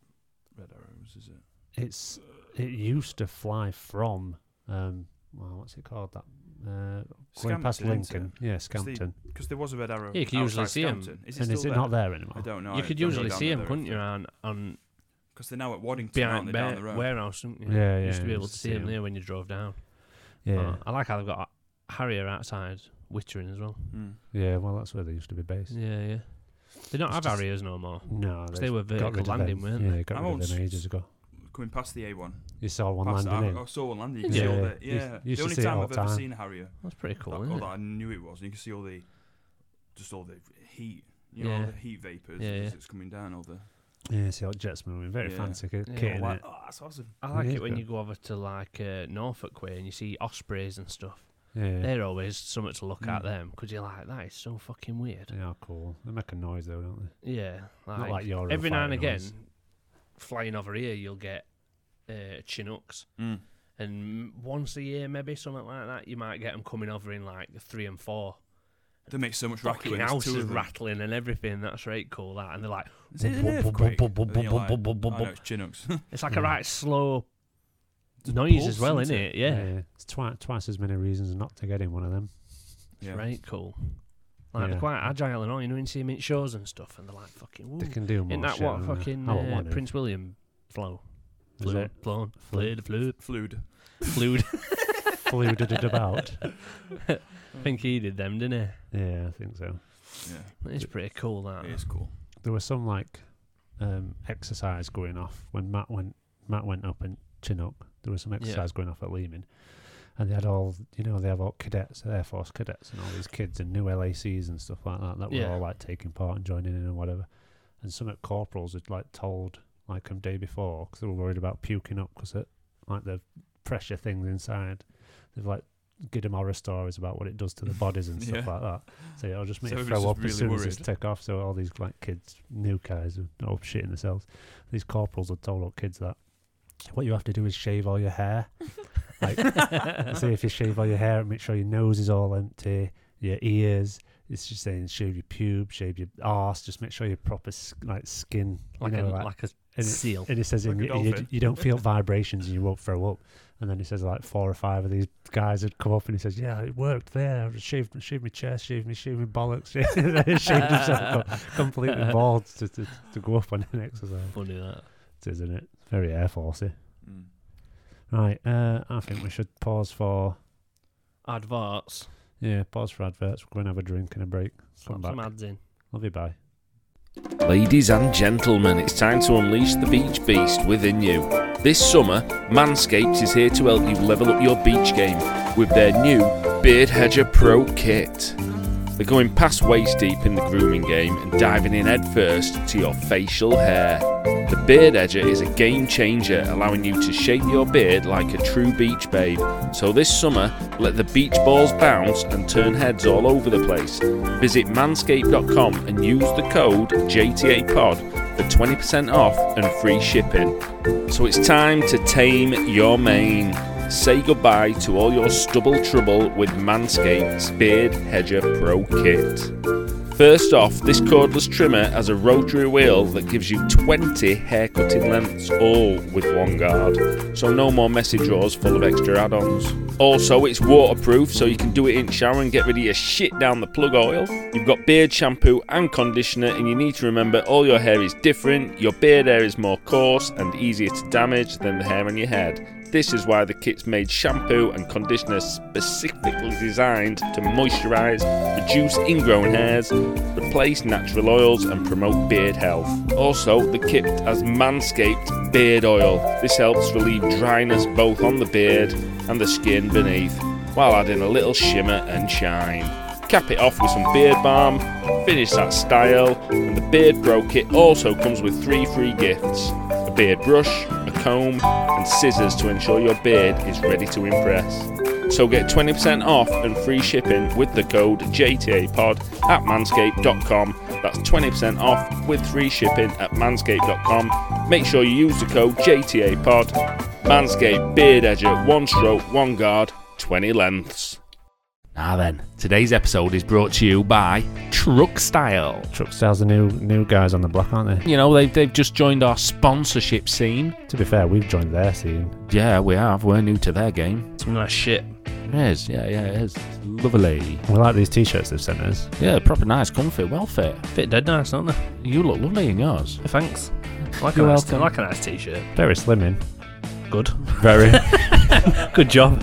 arrows, is it? It used to fly from what's it called, that going past Scampton, isn't Lincoln, yeah, Scampton. Because there was a red arrow. Yeah, you can usually outside see 'em. Scampton. Is it And still is it there? not there anymore? I don't know. You I could don't go usually down see there them, very couldn't you, often. on Because they're now at Waddington, behind aren't they, down the road? warehouse, don't you? Yeah, You used yeah, to be you able used to to see see them 'em. there when you drove down. Yeah, I like how they've got Harrier outside Wittering as well. Mm. yeah. Well, that's where they used to be based. Yeah. They don't It's have just- Harriers no more. No, 'Cause they were got vertical rid of landing, them. weren't Yeah, they? they got I rid of once- them ages ago. Coming past the A1. You saw one Past landing in. I saw one landing. You Did can see you? all Yeah, the, yeah. used The to only see it time all I've the ever time. seen a Harrier. That's pretty cool, That, isn't all it? that I knew it was. And you can see all the heat, all Yeah. the heat vapors Yeah, as yeah. it's coming down. All the Yeah, see all the jets moving. Very Yeah. fancy kit Yeah, in like, it. oh, that's awesome. I like It it is when good. you go over to like Norfolk way and you see ospreys and stuff. Yeah, They're always something to look at Mm. them because you're like, that is so fucking weird. they are cool. They make a noise though, don't they? Yeah, Not like your every now and Eurofighter again, noise. flying over here, you'll get Chinooks, Mm. and once a year, maybe something like that, you might get them coming over in like 3 and 4. They make so much racket Fucking when there's house two is of them. rattling and everything. That's right, cool. That, and they're like, Is it an earthquake? And then you're like, oh, no, it's Chinooks. it's like a Yeah. right slow It's noise pulse, as well, isn't isn't it? Yeah, It's twice as many reasons not to get in one of them. Yeah. right, cool. Like Yeah. they're quite agile and all. You know, you see them in shows and stuff, and they're like fucking. Woo. They can do more Isn't that shit what than they- fucking I want one of. Prince William Is it? flown, Flew. flued, Flued. flued. Flew it about. I think he did them, didn't Yeah, I think so. Yeah, he? It's pretty cool, that. it is cool. There was some like exercise going off when Matt went up in Chinook. There was some exercise going off at Lehman, and they had all they have all cadets, Air Force cadets, and all these kids and new LACs and stuff like that were Yeah. all like taking part and joining in and whatever. And some at corporals had like told like a day before because they were worried about puking up because like the pressure things inside. They've like give them horror stories about what it does to the bodies and stuff Yeah. like that. So it'll just make So you everybody's throw just up as really soon as it's worried. take off. So all these like kids, new guys, are all shit in themselves. These corporals have told all kids that what you have to do is shave all your hair. Like, say if you shave all your hair, make sure your nose is all empty, your ears. It's just saying shave your pubes, shave your arse. Just make sure you're proper skin, like you know, like a and seal. and it says Like a you dolphin. don't feel vibrations and you won't throw up. And then he says like 4 or 5 of these guys had come up and he says, yeah, it worked there. I just shaved my chest, shaved my bollocks, shaved himself completely bald to go up on an exercise. Funny that. It is, isn't it? Very Air Forcey. Mm. Right, I think we should pause for Adverts. pause for adverts. We're going to have a drink and a break. Come Slap some back. ads in. Love you, bye. Ladies and gentlemen, it's time to unleash the beach beast within you. This summer, Manscaped is here to help you level up your beach game with their new Beard Hedger Pro Kit. They're going past waist deep in the grooming game and diving in head first to your facial hair. The Beard Edger is a game changer, allowing you to shape your beard like a true beach babe. So this summer, let the beach balls bounce and turn heads all over the place. Visit manscaped.com and use the code JTAPOD for 20% off and free shipping. So it's time to tame your mane. Say goodbye to all your stubble trouble with Manscaped's Beard Hedger Pro Kit. First off, this cordless trimmer has a rotary wheel that gives you 20 haircutting lengths, all with one guard. So no more messy drawers full of extra add-ons. Also, it's waterproof, so you can do it in the shower and get rid of your shit down the plug oil. You've got beard shampoo and conditioner, and you need to remember all your hair is different. Your beard hair is more coarse and easier to damage than the hair on your head. This is why the kit's made shampoo and conditioner specifically designed to moisturise, reduce ingrown hairs, replace natural oils and promote beard health. Also, the kit has Manscaped Beard Oil. This helps relieve dryness both on the beard and the skin beneath, while adding a little shimmer and shine. Cap it off with some beard balm, finish that style, and the Beard Pro Kit also comes with 3 free gifts: a beard brush, a comb, and scissors to ensure your beard is ready to impress. So get 20% off and free shipping with the code JTAPOD at manscaped.com. That's 20% off with free shipping at manscaped.com. Make sure you use the code JTAPOD. Manscaped Beard Edger, 1 stroke, 1 guard, 20 lengths. Now then, today's episode is brought to you by Truck Style. Truck Style's the new guys on the block, aren't they? You know, they've just joined our sponsorship scene. To be fair, we've joined their scene. Yeah, we have. We're new to their game. Some nice shit. It is. Yeah, it is. Lovely. We like these t-shirts they've sent us. Yeah, proper nice, comfy, well fit. Fit dead nice, don't they? You look lovely in yours. Thanks. Like You're a welcome. like a nice t-shirt. Very slimming. Good. Very. Good job.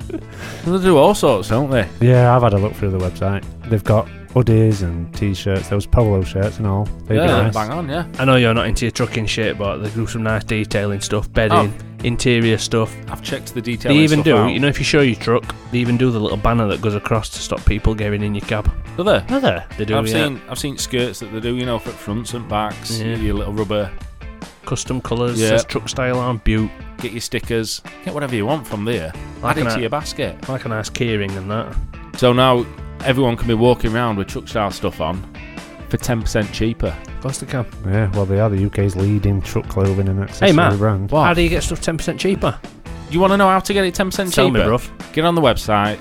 They do all sorts, don't they? Yeah, I've had a look through the website. They've got hoodies and t-shirts. Those polo shirts and all. They'd be Yeah, nice. bang on, yeah. I know you're not into your trucking shit, but they do some nice detailing stuff, bedding, interior stuff. I've checked the They detail. even do, out. you know, if you show your truck, they even do the little banner that goes across to stop people getting in your cab. Do they? Are there? They do, yeah. I've seen skirts that they do, you know, for fronts and backs. Yeah. Your little rubber. Custom colours, Yeah. says Truck Style on Butte. Get your stickers. Get whatever you want from there. Like Add it a to ni- your basket. Like a nice keyring and that. So now everyone can be walking around with Truck Style stuff on for 10% cheaper. Of course they can. Yeah, well, they are the UK's leading truck clothing and accessory Matt. brand. What? How do you get stuff 10% cheaper? You want to know how to get it 10% Tell cheaper? me, bruv. Get on the website,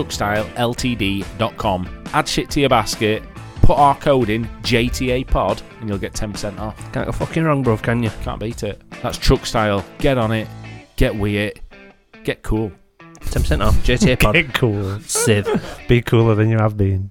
truckstyleltd.com. Add shit to your basket. Put our code in, JTAPOD, and you'll get 10% off. Can't go fucking wrong, bruv, can you? Can't beat it. That's Truck Style. Get on it. Get with it. Get cool. 10% off. JTA Pod. Get cool. Siv. Be cooler than you have been.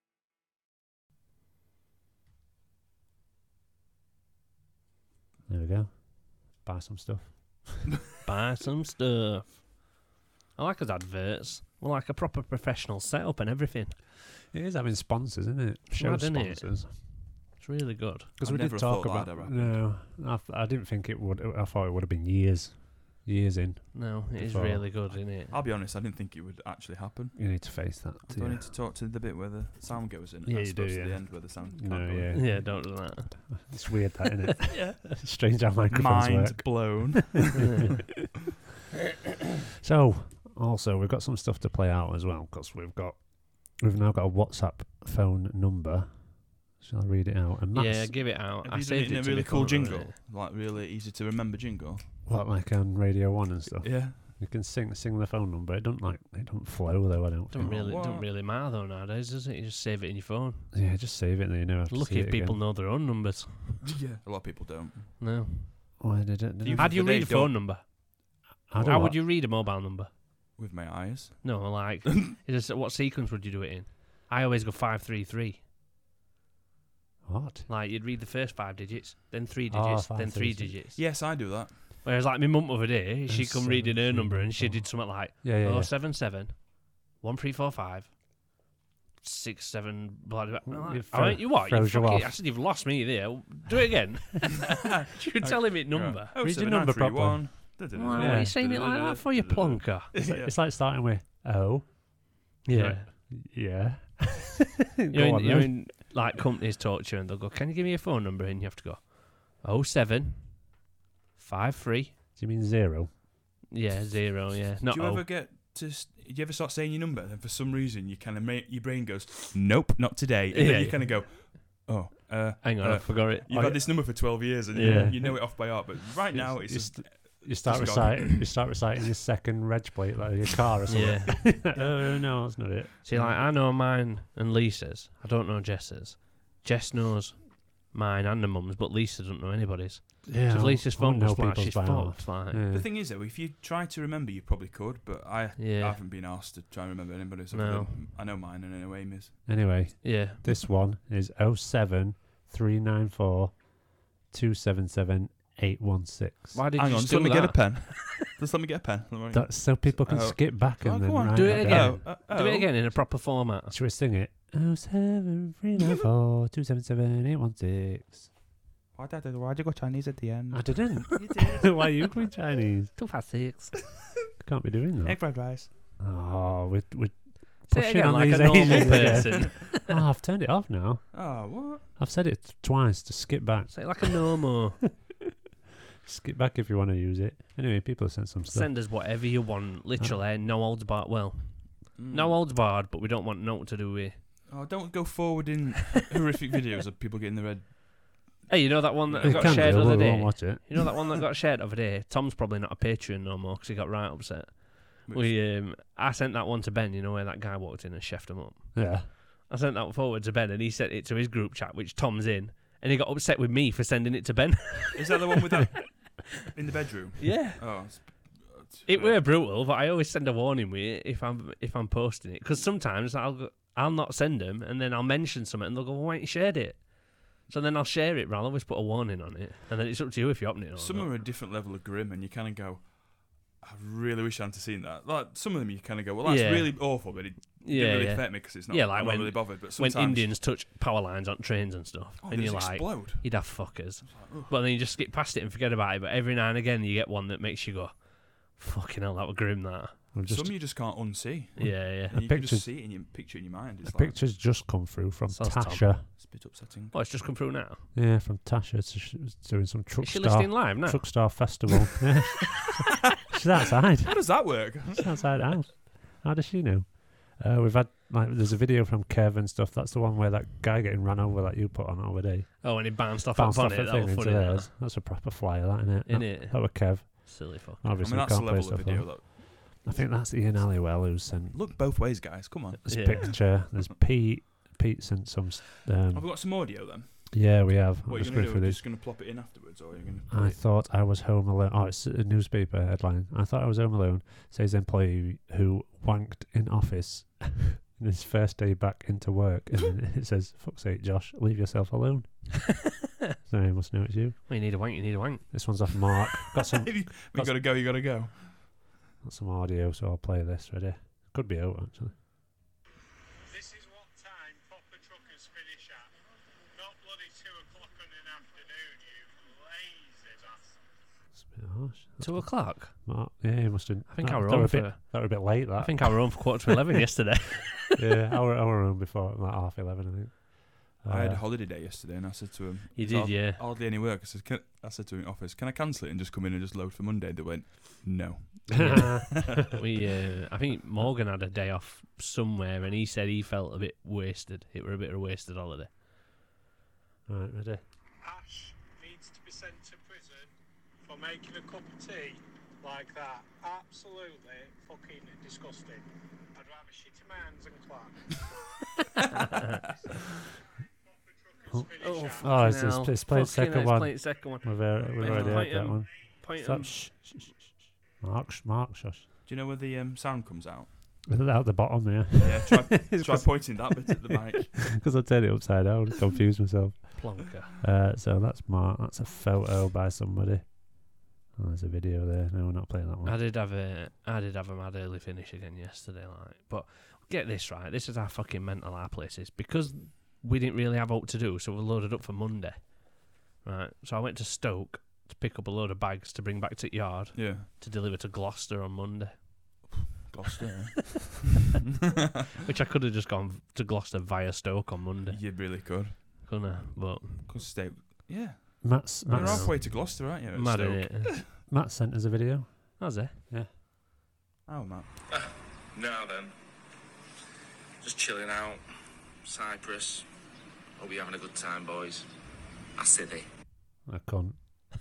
There we go. Buy some stuff. Buy some stuff. I like his adverts. We're like a proper professional setup and everything. It is having sponsors, isn't it? Show mad, isn't it? sponsors. It's really good. Because I've we did never talk thought about. that'd happen. No, I didn't think it would. I thought it would have been years in. No, it is Before. really good, isn't it? I'll be honest, I didn't think it would actually happen. You need to face that. Do I need to talk to the bit where the sound goes in? Yeah, as you do, opposed to the yeah. end where the sound No, can't go yeah. in? Yeah, don't do that. It's weird, that, isn't it? Yeah. Strange how microphones Mind work. blown. So, Also, we've got some stuff to play out as well because we've now got a WhatsApp phone number. Shall I read it out? And Yeah, give it out. Have I you done saved it in it a to really my cool phone jingle? already. Like really easy to remember jingle? what, like on Radio 1 and stuff? Yeah. You can sing the phone number. It don't flow though, I don't Don't think. really, What? don't really matter though nowadays, does it? You just save it in your phone. Yeah, just save it and then you never have to Lucky see if it people again. know their own numbers. Yeah. A lot of people don't. No. Why did it? You- How do you But they read a don't- phone number? I How would you read a mobile number? With my eyes. No, like, what sequence would you do it in? I always go 533. What? Like, you'd read the first 5 digits, then 3 Oh, digits, five, then three, 3 six. digits. Yes, I do that. Whereas, like, my mum the other day, she That's come reading her 7, number 3, and she 4. did something like Yeah. 077 1345 67 blah blah blah. You I went, you what? You froze you fucking, off. I said, you've lost me there. Do it again. You're telling me number. Oh, Read your number properly. Why are you saying it like that for, you plonker? It's like starting with O. Yeah. Yeah. You're Go on, in, then. like, companies talk to you and they'll go, can you give me a phone number? And you have to go, 07 53. Do you mean 0? Yeah, 0, yeah. Not Do you O. ever get to? Do you ever start saying your number, and for some reason you kind of your brain goes, "Nope, not today," and Yeah. then you kind of go, "Oh, Hang on, I forgot it. you've had this number for 12 years, and Yeah. you know it off by heart." But right now, it's You just You start Disregard. reciting your second reg plate like your car or something. Yeah. Oh no, that's not it. See, like, I know mine and Lisa's. I don't know Jess's. Jess knows mine and the mum's, but Lisa doesn't know anybody's. Yeah, So if Lisa's phone know was like, people's she's by heart. fucked. Like, Yeah. the thing is though, if you try to remember, you probably could. But I Yeah. haven't been asked to try and remember anybody's. No. I know mine and I know Amy's. Anyway, yeah. this one is 07394 277 816. Why did Hang you on, just just let do me that? get a pen. Just let me get a pen. That's so people can Oh. skip back and Oh, then go on. write Do that it down. again. Do it again in a proper format. Should we sing it? 07394 277 816. Why'd you go Chinese at the end? I didn't. Why are you going Chinese? 256. Can't be doing that. fried rice. Oh, we're Say it pushing again on like these a normal Asians again. person. Oh, I've turned it off now. Oh, what? I've said it twice to skip back. Say it like a normal. Skip back if you want to use it. Anyway, people have sent some stuff. Send us whatever you want. Literally, no holds barred. Well, no holds barred, but we don't want nothing to do with. Oh, don't go forward in horrific videos of people getting the red. Hey, you know that one that We got can shared do, the other we won't day? watch it. You know that one that got shared the other day? Tom's probably not a patron no more because he got right upset. I sent that one to Ben, you know, where that guy walked in and chefed him up. Yeah. I sent that forward to Ben and he sent it to his group chat, which Tom's in, and he got upset with me for sending it to Ben. Is that the one with that in the bedroom? Yeah. Oh, It were brutal, but I always send a warning with it if I'm posting it, because sometimes I'll not send them and then I'll mention something and they'll go, well, why ain't you shared it? So then I'll share it, but I'll always put a warning on it, and then it's up to you if you open it or some not. are a different level of grim, and you kind of go, I really wish I hadn't seen that. Like some of them, you kind of go, well, that's Yeah. really awful, but it didn't really affect me because it's not. Yeah, like I'm when- not really bothered. But When sometimes Indians touch power lines on trains and stuff, oh, and they you're just like, explode. you'd have fuckers. Like, ugh. But then you just skip past it and forget about it. But every now and again, you get one that makes you go, fucking hell, that was grim, that. We've just, Some you just can't unsee. Yeah. And you can picture's- just see it in your picture in your mind. a It's like, picture's just come through from Sounds Tom. Tasha. it's a bit upsetting. Oh, it's just come through now. Yeah, from Tasha. So she's doing some Is she listening live now? Truck Star Festival. Yeah. She's outside. How does that work? She's outside the house. How does she know? We've had, like, there's a video from Kev and stuff. That's the one where that guy getting run over that you put on over day. Oh, and he bounced off Bounced up off on the it. That thing was into funny, theirs. that. That's a proper flyer, that, innit? Innit? That were Kev. Silly fuck. I Obviously, mean, that's the can't play level of stuff video on. that. I think that's Ian Halliwell who sent Look both ways, guys. Come on. this Yeah. picture. There's Pete. Pete sent some. Have we got some audio then? Yeah, we have. What I'll are you just going go to do? through Are you these. just going to plop it in afterwards, or are you going to? I thought I was home alone. Oh, it's a newspaper headline. I thought I was home alone. Says employee who wanked in office in his first day back into work. And then it says, fuck's sake, Josh, leave yourself alone. So I must know it's you. Well, you need a wank, you need a wank. This one's off Mark. Got some you got to go. You got to go. got some audio, so I'll play this. Ready? Could be out, actually. This is what time proper truckers finish at. Not bloody 2 o'clock in the afternoon, you lazy bastard. It's a bit harsh. 2 o'clock? Mark, yeah, he must have. I think that, I were that home were a bit, for... that were a bit late, that. I think I were home for 11:15 yesterday. Yeah, I were home before, like 11:30, I think. I had a holiday day yesterday, and I said to him, You "It's did, yeah. hardly any work." I said to him in office, "Can I cancel it and just come in and just load for Monday?" They went, "No." I think Morgan had a day off somewhere, and he said he felt a bit wasted. It were a bit of a wasted holiday. Right, ready? Ash needs to be sent to prison for making a cup of tea like that. Absolutely fucking disgusting. I'd rather shit in my hands and clap. Oh, it's played second one. Playing second one. We've already Point had that him. one. Point Stop, 'em. shh, shh, shh, shh. Mark, shush. Do you know where the sound comes out? Out the bottom there. Yeah, try pointing that bit at the mic. Because I turned it upside down, confused myself. Plonker. So that's Mark. That's a photo by somebody. Oh, there's a video there. No, we're not playing that one. I did have a mad early finish again yesterday, but get this right. This is how fucking mental our place is, because we didn't really have out to do, so we loaded up for Monday. Right. So I went to Stoke to pick up a load of bags to bring back to the yard Yeah, to deliver to Gloucester on Monday. Gloucester. Which I could have just gone to Gloucester via Stoke on Monday, You really could. couldn't I? But Could stay. Yeah, Matt's you're halfway to Gloucester, aren't you? at mad Stoke? in it. Matt sent us a video. Has it? Oh, Matt. Now then, just chilling out, Cyprus. Hope you're having a good time, boys. I said it. I can't.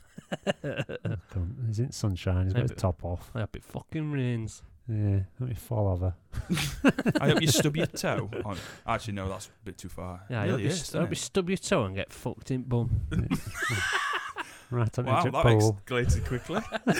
He's in sunshine. He's got his top off. I hope it fucking rains. Yeah, let me fall over. I hope you stub your toe. On. Actually, no, that's a bit too far. Yeah, It I hope really you, is, I hope you doesn't stub your toe and get fucked in bum. Right on it? Wow, the that pool escalated quickly.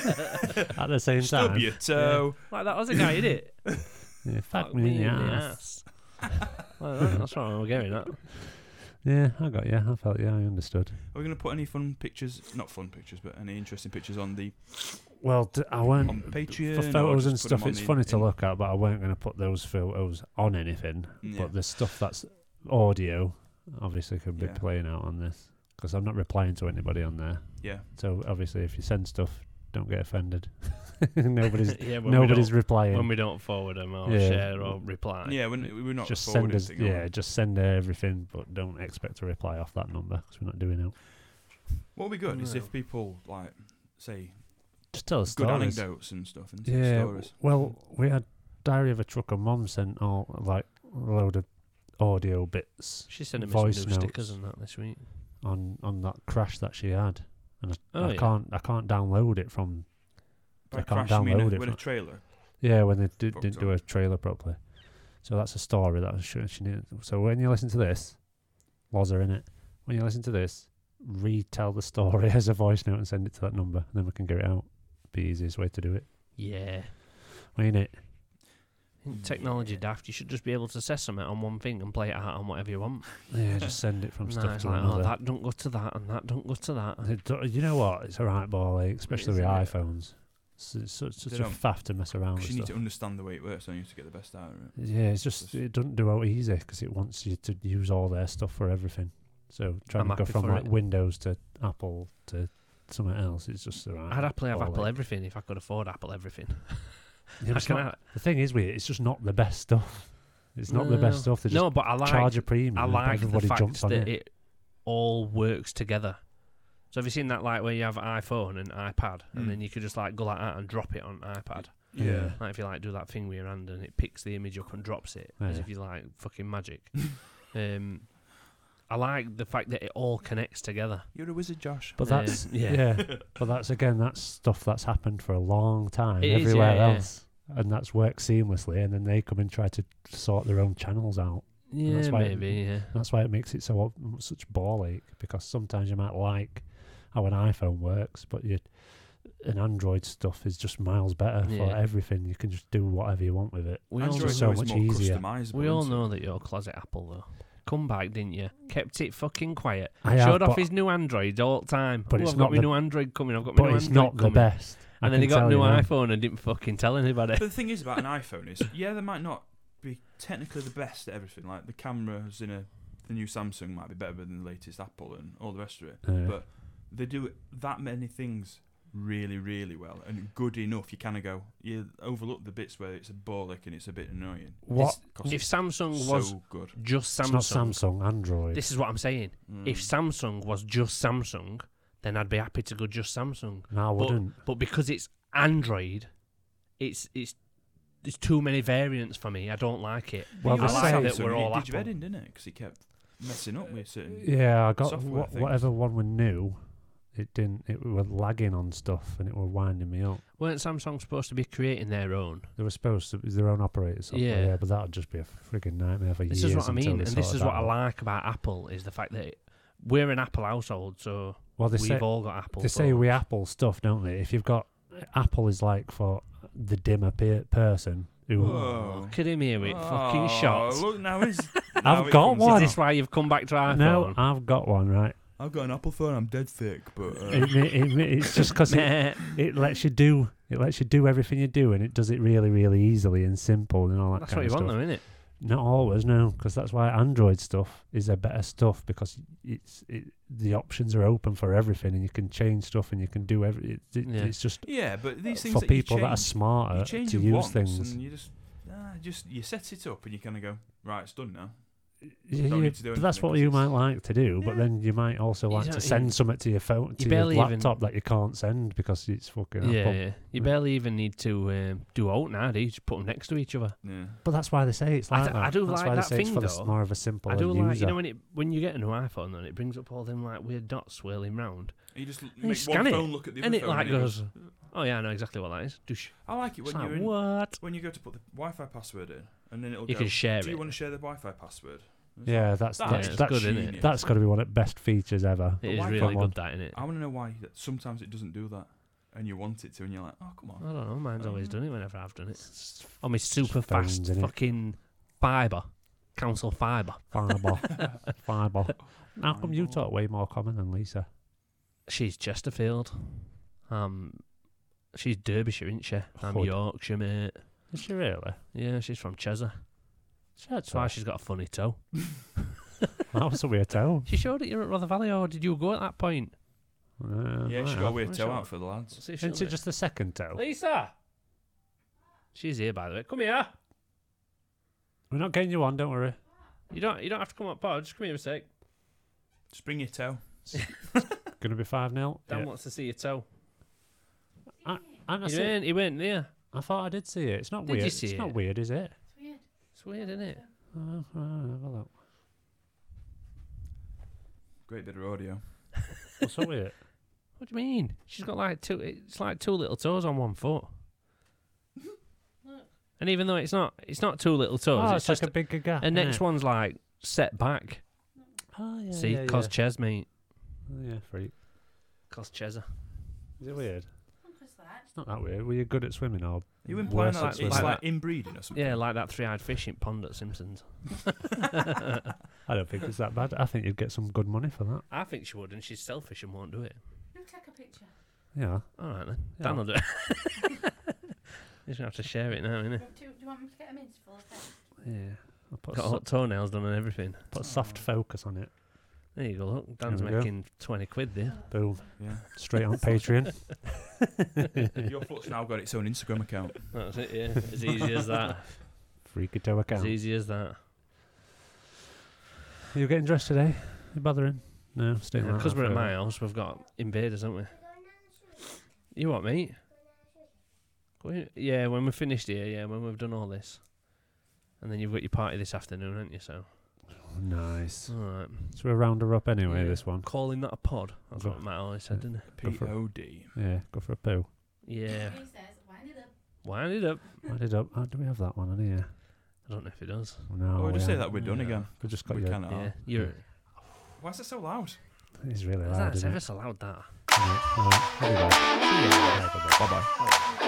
at the same Stub time. your toe. Like that was a guy, did it? Yeah, fuck me in the ass. Well, that's what we're getting at. Yeah, I got you. I felt you. I understood. Are we going to put any fun pictures? Not fun pictures, but any interesting pictures on the Well, I weren't on Patreon for or photos just and put them stuff. on It's the funny to in- look at, but I weren't going to put those photos on anything. Yeah. But the stuff that's audio obviously can be Yeah. playing out on this, because I'm not replying to anybody on there. Yeah. So obviously, if you send stuff, don't get offended. nobody's Yeah, when nobody's we replying. when we don't forward them or Yeah. share or reply. Yeah, we're not just send forwarding us, thing, are yeah, we? just send everything, but don't expect a reply off that number, because we're not doing it. What would be good is No. if people like say Just tell us good stories. anecdotes and stuff and Yeah, stories. well, we had Diary of a Trucker Mum sent all like a load of audio bits She's sending me Voice some new notes. stickers and that this week. on that crash that she had, and Oh, I yeah. can't download it from. By I can't crash, you mean download it with a from- trailer. Yeah, when they Fucked didn't do up. a trailer properly. So that's a story that she needed. So when you listen to this, Loz are in it. When you listen to this, retell the story as a voice note and send it to that number, and then we can get it out. Be the easiest way to do it. Yeah. Ain't it? Technology daft. You should just be able to say something on one thing and play it out on whatever you want. Yeah, just send it from No, stuff it's to like, another. oh, that don't go to that and that don't go to that. You know what? It's a right ball ache, especially with isn't it? iPhones. It's such They a don't- faff to mess around with Because you need stuff. to understand the way it works, don't you, to get the best out of it. Yeah, it's just it doesn't do out easy because it wants you to use all their stuff for everything. So trying I'm to go happy from for like it. Windows to Apple to something else, it's just a right. I'd happily have ball Apple ache. everything if I could afford Apple everything. Yeah, I it's can not- have- the thing is with it, it's just not the best stuff. It's not the best stuff. They just No, but I like charge a premium. I and like everybody the jumps fact on that it. it all works together. So have you seen that, like where you have iPhone and iPad, and then you could just like go like that and drop it on iPad? Yeah. Like if you like do that thing with your hand and it picks the image up and drops it as Yeah. if you like fucking magic. I like the fact that it all connects together. You're a wizard, Josh. But that's yeah. But that's again, that's stuff that's happened for a long time It is, everywhere yeah, yeah. else, and that's worked seamlessly. And then they come and try to sort their own channels out. Yeah, that's why maybe, yeah. That's why it makes it so such ball ache, because sometimes you might like how an iPhone works, but an Android stuff is just miles better for Yeah. everything. You can just do whatever you want with it. We all, Android Android's so always much more easier. customizable. we all isn't it? know that you're closet Apple though. Come back, didn't you? Kept it fucking quiet. I have, Showed off but- his new Android all the time. But Ooh, it's I've not got my the- new Android coming. I've got my But new it's Android not the coming. best. I And then he can got a tell new you now. iPhone and didn't fucking tell anybody. But the thing is about an iPhone is, yeah, they might not be technically the best at everything. Like the cameras in the new Samsung might be better than the latest Apple and all the rest of it. Yeah. But they do that many things really, really well and good enough, you kind of go, you overlook the bits where it's a bollock and it's a bit annoying. What? 'Cause If it's Samsung was so good. just It's not Samsung, Samsung, Android. this is what I'm saying. If Mm. Samsung was just Samsung, then I'd be happy to go just Samsung. No, I wouldn't. But because it's Android, it's there's too many variants for me. I don't like it. Well, I the like same- that we're all did you Apple. in, didn't it? Because he kept messing up with certain. Yeah, I got software things. whatever one we knew. It didn't. It was lagging on stuff, and it was winding me up. Weren't Samsung supposed to be creating their own? They were supposed to. It was their own operator software. Yeah. Yeah, but that would just be a frigging nightmare for This years. is what I until mean, they and this sorted is that what I out. like about Apple is the fact that we're an Apple household, so Well, they we've say all got Apple. they say we phones. Apple stuff, don't they? If you've got Apple is like for the dimmer person who. Whoa. Look at him here with fucking shots. Look now, he's. I've got Is one. this why you've come back to iPhone? No, I've got one, right? I've got an Apple phone. I'm dead thick, but It's just because it lets you do everything you do, and it does it really, really easily and simple and all that That's kind what you of want, stuff. though, isn't it? Not always, no, because that's why Android stuff is a better stuff because the options are open for everything, and you can change stuff and you can do Yeah. It's just yeah, but these things for that people you that are change, smarter you change to it use once things. and you just you set it up and you kind of go, right, it's done now. Yeah, don't need to do but that's anything what 'cause you it's- might like to do. But Yeah. then you might also You like don't- to send something to your phone, to your barely even- laptop that you can't send because it's fucking Yeah, Apple. yeah. You Yeah. barely even need to do alt now, do you? Just put them next to each other. Yeah. But that's why they say it's I like d- that. I do that's like why that they say it's thing, for the though. more of a simple I do user. like, you know, when you get a new iPhone, then it brings up all them like weird dots swirling round, You just you make scan one it, phone look at the other and it phone like and goes, "Oh yeah, I know exactly what that is." Douche. I like it It's when like, you're in, what? when you go to put the Wi-Fi password in, and then it'll You go, can share do you it. want to share the Wi-Fi password? It's Yeah, like, that's that is that's good, isn't it? genius. That's got to be one of the best features ever. It is why really can't good, that, isn't it? I want to know why that sometimes it doesn't do that, and you want it to, and you're like, oh, come I on. don't know. Mine's always Mm. done it whenever I've done it. On my super phones, fast innit? fucking fibre, council fibre. Fireball. How come you talk way more common than Lisa? She's Chesterfield. She's Derbyshire, isn't she? I'm Hood. Yorkshire, mate. Is she really? Yeah, she's from Cheshire. That's That's why she's got a funny toe. That was a weird tone. She showed it you at Rother Valley, or did you go at that point? Yeah, she got a weird Well, toe sure. out for the lads. See if Isn't she'll it just the second toe? Lisa! She's here, by the way. Come here. We're not getting you on, don't worry. You don't have to come up, Pod. Just come here a sec. Just bring your toe. Gonna be 5-0. Dan wants to see your toe. And He went there. I thought I did see it. It's not Did weird. you see it's it? not weird, is it? It's weird, isn't it? Have a look. Great bit of audio. What's up with it? What do you mean? She's got like two. It's like two little toes on one foot. And even though it's not two little toes. Oh, it's it's like just a bigger gap. and next innit? one's like set back. Oh, yeah. See, yeah, cause yeah. Ches, mate. Oh, yeah, freak. Cause Chesa. Is it weird? It's not that weird. Were you good at swimming or? You implying Worse that like- it's like like that. inbreeding or something? Yeah, like that three-eyed fish in pond at Simpsons. I don't think it's that bad. I think you'd get some good money for that. I think she would, and she's selfish and won't do it. You take a picture. Yeah. All right then, Yeah. Dan will do it. He's gonna have to share it now, isn't Do you want me to get a mint full of text? Yeah. I'll put, he? Got hot toenails done and everything. put soft focus on it. There you go. Look, Dan's There we go. making 20 quid there. Boom. Yeah. Straight on Patreon. Your foot's now got its own Instagram account. That's it. Yeah, as easy as that. Freaky toe As account. easy as that. You getting dressed today? You bothering? No, staying like Because that we're at forever. my house, we've got invaders, haven't we? You what, mate? Go in- Yeah, when we're finished here, yeah, when we've done all this. And then you've got your party this afternoon, haven't you? So, Nice. alright. So we'll round her up anyway, Yeah. this one. Calling that a pod. That's Go- what Matt always said, didn't Go for it. P-O-D. Yeah, go for a poo. he? Yeah. He says, wind it up. Wind it up. Wind it up. Oh, do we have that one on here? I don't know if it does. No. Oh, we just say haven't. that we're done Yeah. again. We just got We you. can. Yeah. You're. Why is it so loud? It's really loud, That's isn't ever it? so loud, that. Right, here we go. Yeah. Bye-bye.